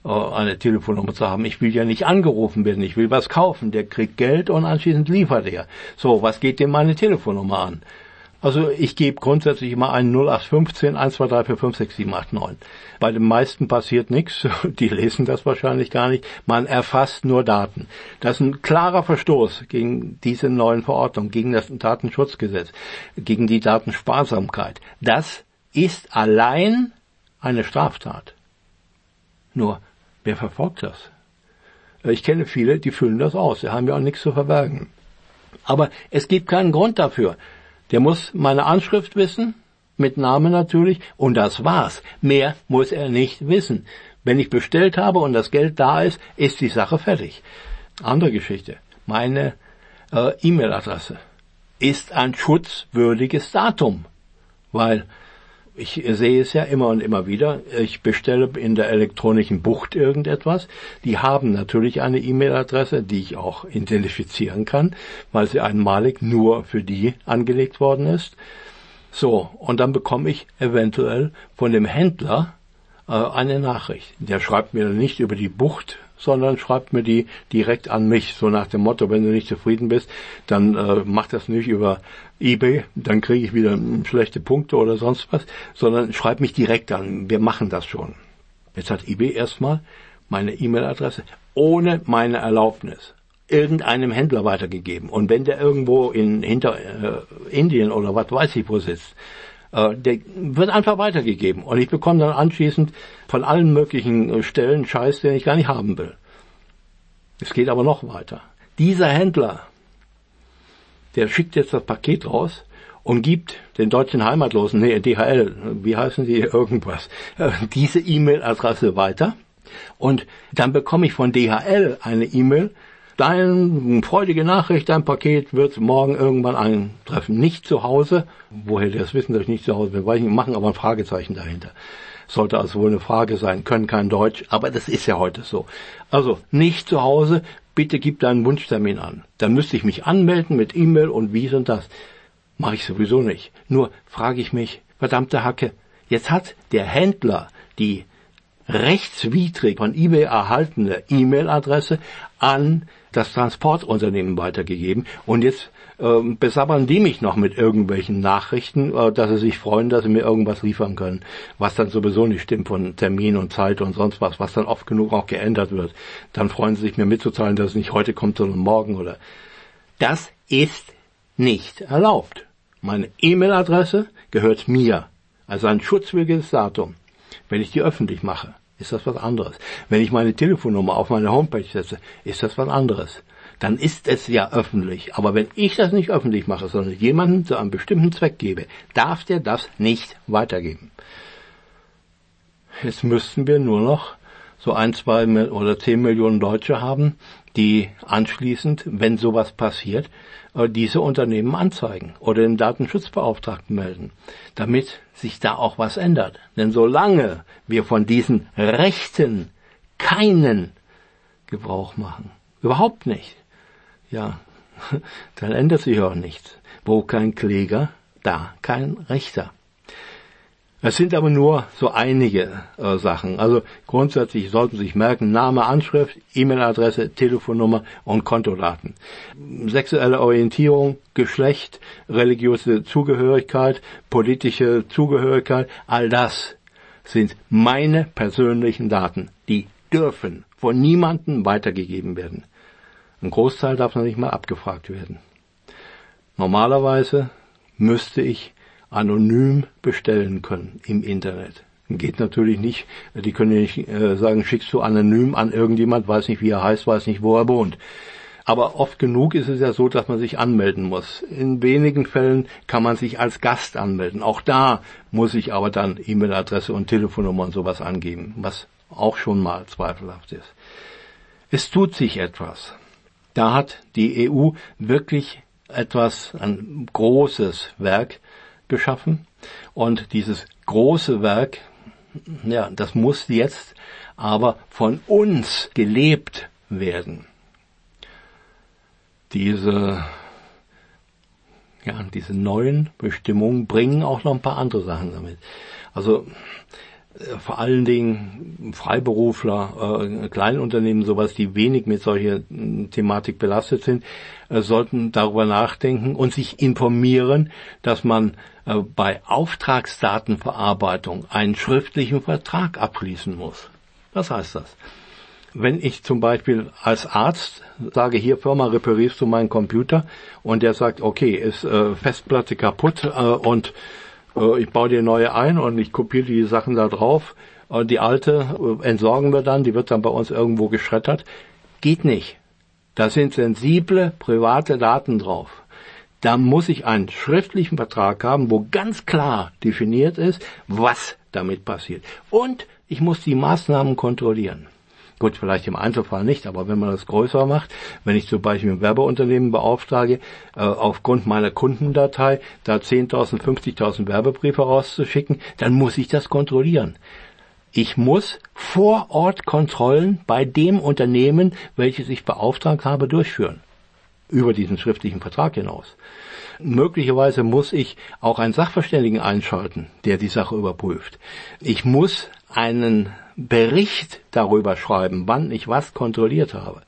eine Telefonnummer zu haben. Ich will ja nicht angerufen werden, ich will was kaufen. Der kriegt Geld und anschließend liefert er. So, was geht dem meine Telefonnummer an? Also ich gebe grundsätzlich immer einen null acht fünfzehn eins zwei drei vier fünf sechs sieben acht neun. Bei den meisten passiert nichts, die lesen das wahrscheinlich gar nicht. Man erfasst nur Daten. Das ist ein klarer Verstoß gegen diese neuen Verordnungen, gegen das Datenschutzgesetz, gegen die Datensparsamkeit. Das ist allein eine Straftat. Nur, wer verfolgt das? Ich kenne viele, die füllen das aus. Sie haben ja auch nichts zu verbergen. Aber es gibt keinen Grund dafür. Der muss meine Anschrift wissen, mit Namen natürlich, und das war's. Mehr muss er nicht wissen. Wenn ich bestellt habe und das Geld da ist, ist die Sache fertig. Andere Geschichte. Meine äh, E-Mail-Adresse ist ein schutzwürdiges Datum, weil ich sehe es ja immer und immer wieder. Ich bestelle in der elektronischen Bucht irgendetwas. Die haben natürlich eine E-Mail-Adresse, die ich auch identifizieren kann, weil sie einmalig nur für die angelegt worden ist. So, und dann bekomme ich eventuell von dem Händler äh, eine Nachricht. Der schreibt mir nicht über die Bucht, sondern schreibt mir die direkt an mich, so nach dem Motto, wenn du nicht zufrieden bist, dann äh, mach das nicht über eBay, dann kriege ich wieder schlechte Punkte oder sonst was, sondern schreib mich direkt an, wir machen das schon. Jetzt hat eBay erstmal meine E-Mail-Adresse ohne meine Erlaubnis irgendeinem Händler weitergegeben. Und wenn der irgendwo in hinter äh, Indien oder was weiß ich wo sitzt, äh, der wird einfach weitergegeben. Und ich bekomme dann anschließend von allen möglichen äh, Stellen Scheiß, den ich gar nicht haben will. Es geht aber noch weiter. Dieser Händler, der schickt jetzt das Paket raus und gibt den deutschen Heimatlosen, nee, D H L, wie heißen die, irgendwas, äh, diese E-Mail-Adresse weiter. Und dann bekomme ich von D H L eine E-Mail, deine freudige Nachricht, dein Paket wird morgen irgendwann eintreffen. Nicht zu Hause. Woher die das wissen, dass ich nicht zu Hause bin, weiß ich nicht, machen aber ein Fragezeichen dahinter. Sollte also wohl eine Frage sein, können kein Deutsch, aber das ist ja heute so. Also, nicht zu Hause, bitte gib deinen Wunschtermin an. Dann müsste ich mich anmelden mit E-Mail und dies und das. Mache ich sowieso nicht. Nur frage ich mich, verdammte Hacke, jetzt hat der Händler die rechtswidrig von eBay erhaltene E-Mail-Adresse an das Transportunternehmen weitergegeben und jetzt ähm, besabbern die mich noch mit irgendwelchen Nachrichten, äh, dass sie sich freuen, dass sie mir irgendwas liefern können, was dann sowieso nicht stimmt von Termin und Zeit und sonst was, was dann oft genug auch geändert wird. Dann freuen sie sich mir mitzuteilen, dass es nicht heute kommt, sondern morgen oder. Das ist nicht erlaubt. Meine E-Mail-Adresse gehört mir, also ein schutzwürdiges Datum. Wenn ich die öffentlich mache, ist das was anderes. Wenn ich meine Telefonnummer auf meine Homepage setze, ist das was anderes. Dann ist es ja öffentlich. Aber wenn ich das nicht öffentlich mache, sondern jemandem zu einem bestimmten Zweck gebe, darf der das nicht weitergeben. Jetzt müssten wir nur noch so ein, zwei oder zehn Millionen Deutsche haben, die anschließend, wenn sowas passiert, diese Unternehmen anzeigen oder den Datenschutzbeauftragten melden, damit sich da auch was ändert. Denn solange wir von diesen Rechten keinen Gebrauch machen, überhaupt nicht, ja, dann ändert sich auch nichts. Wo kein Kläger, da kein Richter. Es sind aber nur so einige äh, Sachen. Also grundsätzlich sollten Sie sich merken, Name, Anschrift, E-Mail-Adresse, Telefonnummer und Kontodaten. Sexuelle Orientierung, Geschlecht, religiöse Zugehörigkeit, politische Zugehörigkeit, all das sind meine persönlichen Daten. Die dürfen von niemandem weitergegeben werden. Ein Großteil darf noch nicht mal abgefragt werden. Normalerweise müsste ich anonym bestellen können im Internet. Geht natürlich nicht, die können nicht äh, sagen, schickst du anonym an irgendjemand, weiß nicht, wie er heißt, weiß nicht, wo er wohnt. Aber oft genug ist es ja so, dass man sich anmelden muss. In wenigen Fällen kann man sich als Gast anmelden. Auch da muss ich aber dann E-Mail-Adresse und Telefonnummer und sowas angeben, was auch schon mal zweifelhaft ist. Es tut sich etwas. Da hat die E U wirklich etwas, ein großes Werk geschaffen. Und dieses große Werk, ja, das muss jetzt aber von uns gelebt werden. Diese, ja, diese neuen Bestimmungen bringen auch noch ein paar andere Sachen damit. Also, vor allen Dingen Freiberufler, äh, Kleinunternehmen, sowas, die wenig mit solcher Thematik belastet sind, äh, sollten darüber nachdenken und sich informieren, dass man äh, bei Auftragsdatenverarbeitung einen schriftlichen Vertrag abschließen muss. Was heißt das? Wenn ich zum Beispiel als Arzt sage, hier Firma, reparierst du meinen Computer, und der sagt, okay, ist äh, Festplatte kaputt äh, und ich baue dir neue ein und ich kopiere die Sachen da drauf. Die alte entsorgen wir dann, die wird dann bei uns irgendwo geschreddert. Geht nicht. Da sind sensible, private Daten drauf. Da muss ich einen schriftlichen Vertrag haben, wo ganz klar definiert ist, was damit passiert. Und ich muss die Maßnahmen kontrollieren. Gut, vielleicht im Einzelfall nicht, aber wenn man das größer macht, wenn ich zum Beispiel ein Werbeunternehmen beauftrage, äh, aufgrund meiner Kundendatei da zehntausend, fünfzigtausend Werbebriefe rauszuschicken, dann muss ich das kontrollieren. Ich muss vor Ort Kontrollen bei dem Unternehmen, welches ich beauftragt habe, durchführen. Über diesen schriftlichen Vertrag hinaus. Möglicherweise muss ich auch einen Sachverständigen einschalten, der die Sache überprüft. Ich muss einen Bericht darüber schreiben, wann ich was kontrolliert habe.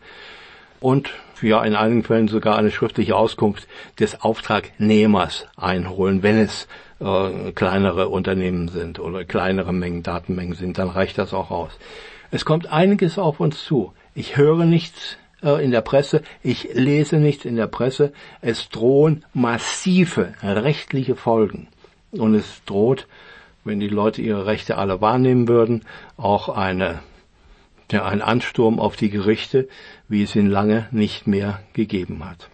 Und ja, in einigen Fällen sogar eine schriftliche Auskunft des Auftragnehmers einholen, wenn es äh, kleinere Unternehmen sind oder kleinere Mengen, Datenmengen sind, dann reicht das auch aus. Es kommt einiges auf uns zu. Ich höre nichts äh, in der Presse, ich lese nichts in der Presse. Es drohen massive rechtliche Folgen. Und es droht, wenn die Leute ihre Rechte alle wahrnehmen würden, auch eine, ja, ein Ansturm auf die Gerichte, wie es ihn lange nicht mehr gegeben hat.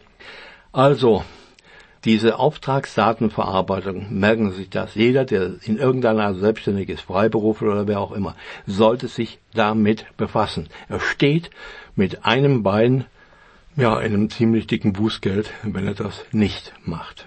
Also, diese Auftragsdatenverarbeitung, merken Sie sich das, jeder, der in irgendeiner Art selbstständig ist, Freiberufler oder wer auch immer, sollte sich damit befassen. Er steht mit einem Bein, ja, in einem ziemlich dicken Bußgeld, wenn er das nicht macht.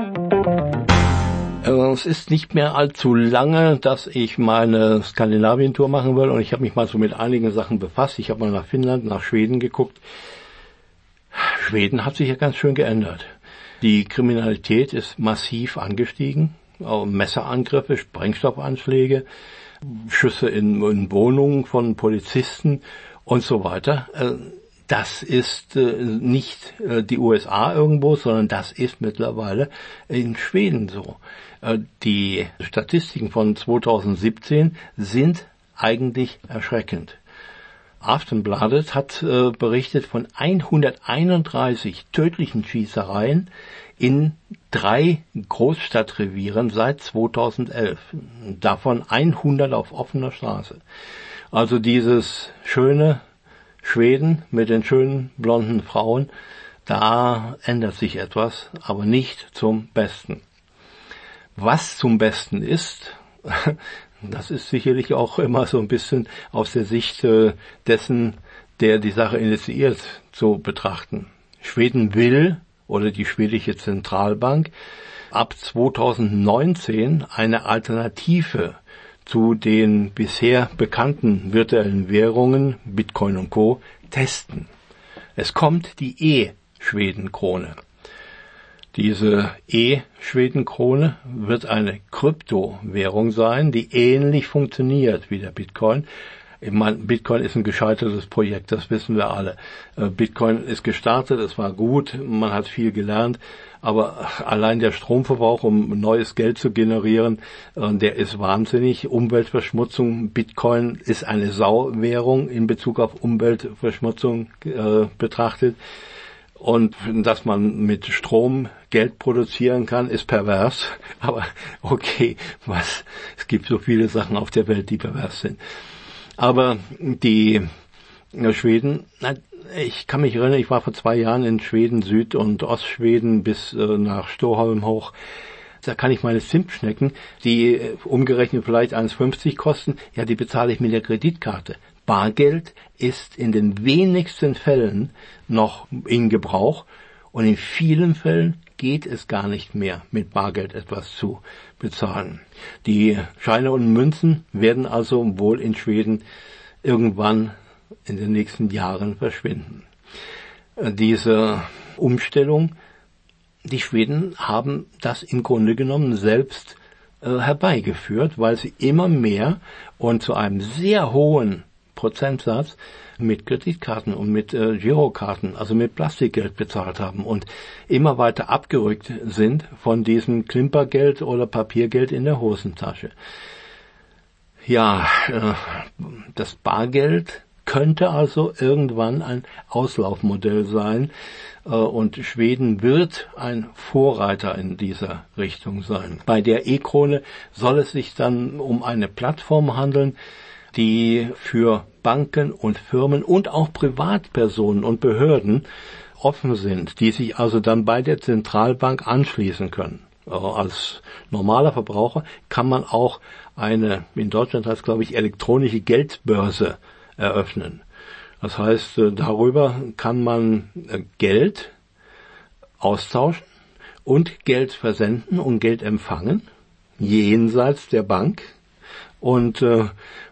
Es ist nicht mehr allzu lange, dass ich meine Skandinavien-Tour machen will, und ich habe mich mal so mit einigen Sachen befasst. Ich habe mal nach Finnland, nach Schweden geguckt. Schweden hat sich ja ganz schön geändert. Die Kriminalität ist massiv angestiegen. Messerangriffe, Sprengstoffanschläge, Schüsse in, in Wohnungen von Polizisten und so weiter. Das ist äh, nicht äh, die U S A irgendwo, sondern das ist mittlerweile in Schweden so. Äh, die Statistiken von zweitausendsiebzehn sind eigentlich erschreckend. Aftenbladet hat äh, berichtet von hunderteinunddreißig tödlichen Schießereien in drei Großstadtrevieren seit zweitausendelf. Davon hundert auf offener Straße. Also dieses schöne Schweden mit den schönen blonden Frauen, da ändert sich etwas, aber nicht zum Besten. Was zum Besten ist, das ist sicherlich auch immer so ein bisschen aus der Sicht äh, dessen, der die Sache initiiert, zu betrachten. Schweden will, oder die schwedische Zentralbank, ab zweitausendneunzehn eine Alternative zu den bisher bekannten virtuellen Währungen, Bitcoin und Co., testen. Es kommt die E-Schwedenkrone. Diese E-Schwedenkrone wird eine Kryptowährung sein, die ähnlich funktioniert wie der Bitcoin. Ich meine, Bitcoin ist ein gescheitertes Projekt, das wissen wir alle. Bitcoin ist gestartet, es war gut, man hat viel gelernt, aber allein der Stromverbrauch, um neues Geld zu generieren, der ist wahnsinnig. Umweltverschmutzung, Bitcoin ist eine Sauwährung in Bezug auf Umweltverschmutzung äh, betrachtet. Und dass man mit Strom Geld produzieren kann, ist pervers. Aber okay, was? Es gibt so viele Sachen auf der Welt, die pervers sind. Aber die Schweden, ich kann mich erinnern, ich war vor zwei Jahren in Schweden, Süd- und Ostschweden bis äh, nach Stockholm hoch. Da kann ich meine Zimtschnecken, die äh, umgerechnet vielleicht eins fünfzig kosten, ja, die bezahle ich mit der Kreditkarte. Bargeld ist in den wenigsten Fällen noch in Gebrauch, und in vielen Fällen geht es gar nicht mehr, mit Bargeld etwas zu bezahlen. Die Scheine und Münzen werden also wohl in Schweden irgendwann in den nächsten Jahren verschwinden. Diese Umstellung, die Schweden haben das im Grunde genommen selbst äh, herbeigeführt, weil sie immer mehr und zu einem sehr hohen Prozentsatz mit Kreditkarten und mit äh, Girokarten, also mit Plastikgeld bezahlt haben und immer weiter abgerückt sind von diesem Klimpergeld oder Papiergeld in der Hosentasche. Ja, äh, das Bargeld könnte also irgendwann ein Auslaufmodell sein, äh, und Schweden wird ein Vorreiter in dieser Richtung sein. Bei der E-Krone soll es sich dann um eine Plattform handeln, die für Banken und Firmen und auch Privatpersonen und Behörden offen sind, die sich also dann bei der Zentralbank anschließen können. Als normaler Verbraucher kann man auch eine, in Deutschland heißt es, glaube ich, elektronische Geldbörse eröffnen. Das heißt, darüber kann man Geld austauschen und Geld versenden und Geld empfangen, jenseits der Bank. Und äh,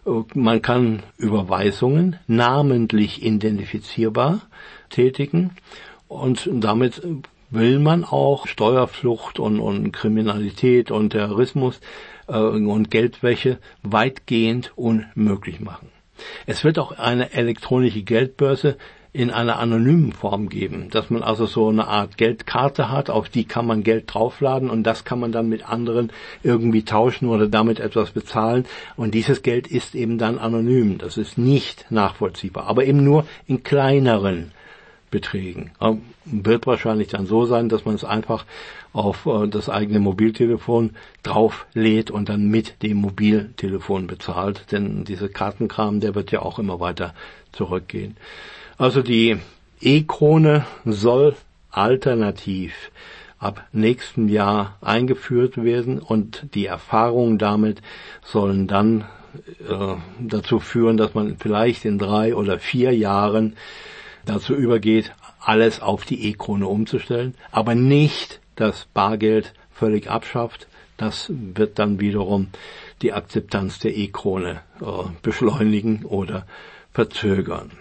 man kann Überweisungen namentlich identifizierbar tätigen und damit will man auch Steuerflucht und, und Kriminalität und Terrorismus äh, und Geldwäsche weitgehend unmöglich machen. Es wird auch eine elektronische Geldbörse in einer anonymen Form geben, dass man also so eine Art Geldkarte hat, auf die kann man Geld draufladen und das kann man dann mit anderen irgendwie tauschen oder damit etwas bezahlen und dieses Geld ist eben dann anonym, das ist nicht nachvollziehbar, aber eben nur in kleineren Beträgen. Wird wahrscheinlich dann so sein, dass man es einfach auf das eigene Mobiltelefon drauflädt und dann mit dem Mobiltelefon bezahlt, denn dieser Kartenkram, der wird ja auch immer weiter zurückgehen. Also die E-Krone soll alternativ ab nächstem Jahr eingeführt werden und die Erfahrungen damit sollen dann äh, dazu führen, dass man vielleicht in drei oder vier Jahren dazu übergeht, alles auf die E-Krone umzustellen, aber nicht das Bargeld völlig abschafft. Das wird dann wiederum die Akzeptanz der E-Krone äh, beschleunigen oder verzögern.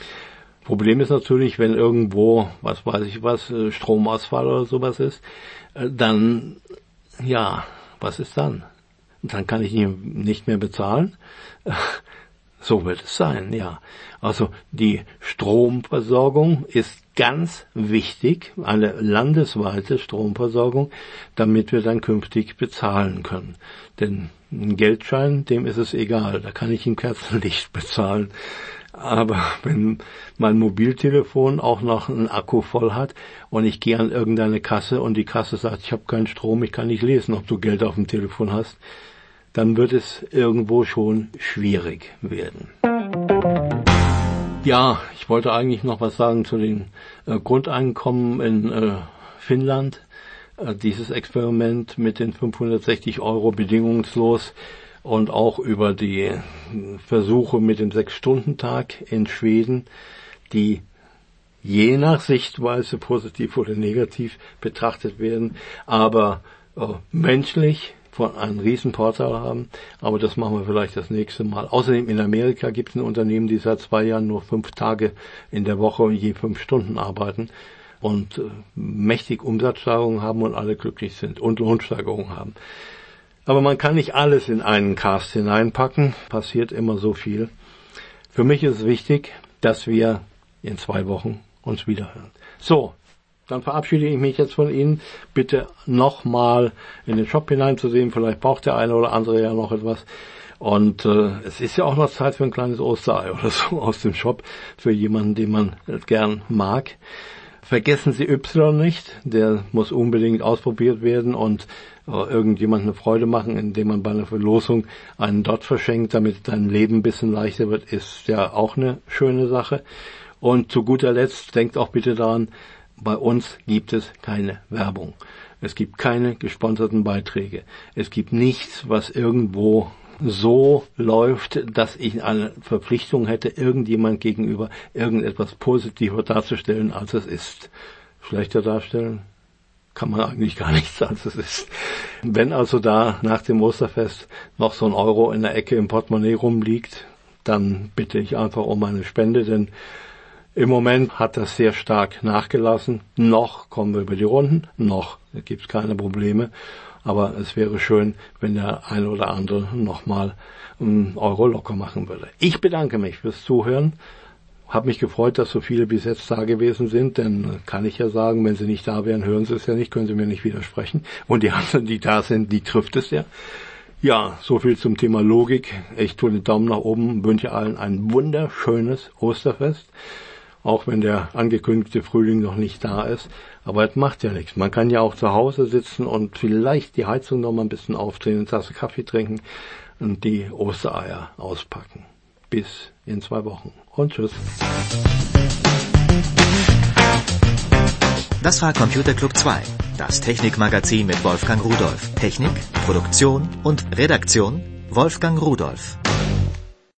Problem ist natürlich, wenn irgendwo, was weiß ich was, Stromausfall oder sowas ist, dann, ja, was ist dann? Dann kann ich nicht mehr bezahlen. So wird es sein, ja. Also die Stromversorgung ist ganz wichtig, eine landesweite Stromversorgung, damit wir dann künftig bezahlen können. Denn ein Geldschein, dem ist es egal, da kann ich im Kerzenlicht bezahlen. Aber wenn mein Mobiltelefon auch noch einen Akku voll hat und ich gehe an irgendeine Kasse und die Kasse sagt, ich habe keinen Strom, ich kann nicht lesen, ob du Geld auf dem Telefon hast, dann wird es irgendwo schon schwierig werden. Ja, ich wollte eigentlich noch was sagen zu den äh, Grundeinkommen in äh, Finnland. Äh, dieses Experiment mit den fünfhundertsechzig Euro bedingungslos und auch über die Versuche mit dem Sechs-Stunden-Tag in Schweden, die je nach Sichtweise positiv oder negativ betrachtet werden, aber äh, menschlich von einem riesen Vorteil haben, aber das machen wir vielleicht das nächste Mal. Außerdem in Amerika gibt es ein Unternehmen, die seit zwei Jahren nur fünf Tage in der Woche je fünf Stunden arbeiten und äh, mächtig Umsatzsteigerungen haben und alle glücklich sind und Lohnsteigerungen haben. Aber man kann nicht alles in einen Cast hineinpacken, passiert immer so viel. Für mich ist es wichtig, dass wir in zwei Wochen uns wiederhören. So, dann verabschiede ich mich jetzt von Ihnen. Bitte nochmal in den Shop hineinzusehen, vielleicht braucht der eine oder andere ja noch etwas. Und äh, es ist ja auch noch Zeit für ein kleines Osterei oder so aus dem Shop, für jemanden, den man gern mag. Vergessen Sie Y nicht, der muss unbedingt ausprobiert werden und äh, irgendjemand eine Freude machen, indem man bei einer Verlosung einen Dot verschenkt, damit dein Leben ein bisschen leichter wird, ist ja auch eine schöne Sache. Und zu guter Letzt, denkt auch bitte daran, bei uns gibt es keine Werbung. Es gibt keine gesponserten Beiträge. Es gibt nichts, was irgendwo so läuft, dass ich eine Verpflichtung hätte, irgendjemand gegenüber irgendetwas positiver darzustellen, als es ist. Schlechter darstellen kann man eigentlich gar nichts, als es ist. Wenn also da nach dem Osterfest noch so ein Euro in der Ecke im Portemonnaie rumliegt, dann bitte ich einfach um eine Spende, denn im Moment hat das sehr stark nachgelassen. Noch kommen wir über die Runden, noch gibt es keine Probleme. aber es wäre schön, wenn der eine oder andere nochmal einen Euro locker machen würde. Ich bedanke mich fürs Zuhören. Hab mich gefreut, dass so viele bis jetzt da gewesen sind, denn kann ich ja sagen, wenn sie nicht da wären, hören sie es ja nicht, können sie mir nicht widersprechen. Und die anderen, die da sind, die trifft es ja. Ja, so viel zum Thema Logik. Ich tue den Daumen nach oben, wünsche allen ein wunderschönes Osterfest, auch wenn der angekündigte Frühling noch nicht da ist. Aber es macht ja nichts. Man kann ja auch zu Hause sitzen und vielleicht die Heizung noch mal ein bisschen aufdrehen, eine Tasse Kaffee trinken und die Ostereier auspacken. Bis in zwei Wochen. Und tschüss.
Das war Computer Club zwei, das Technikmagazin mit Wolfgang Rudolph. Technik, Produktion und Redaktion Wolfgang Rudolph.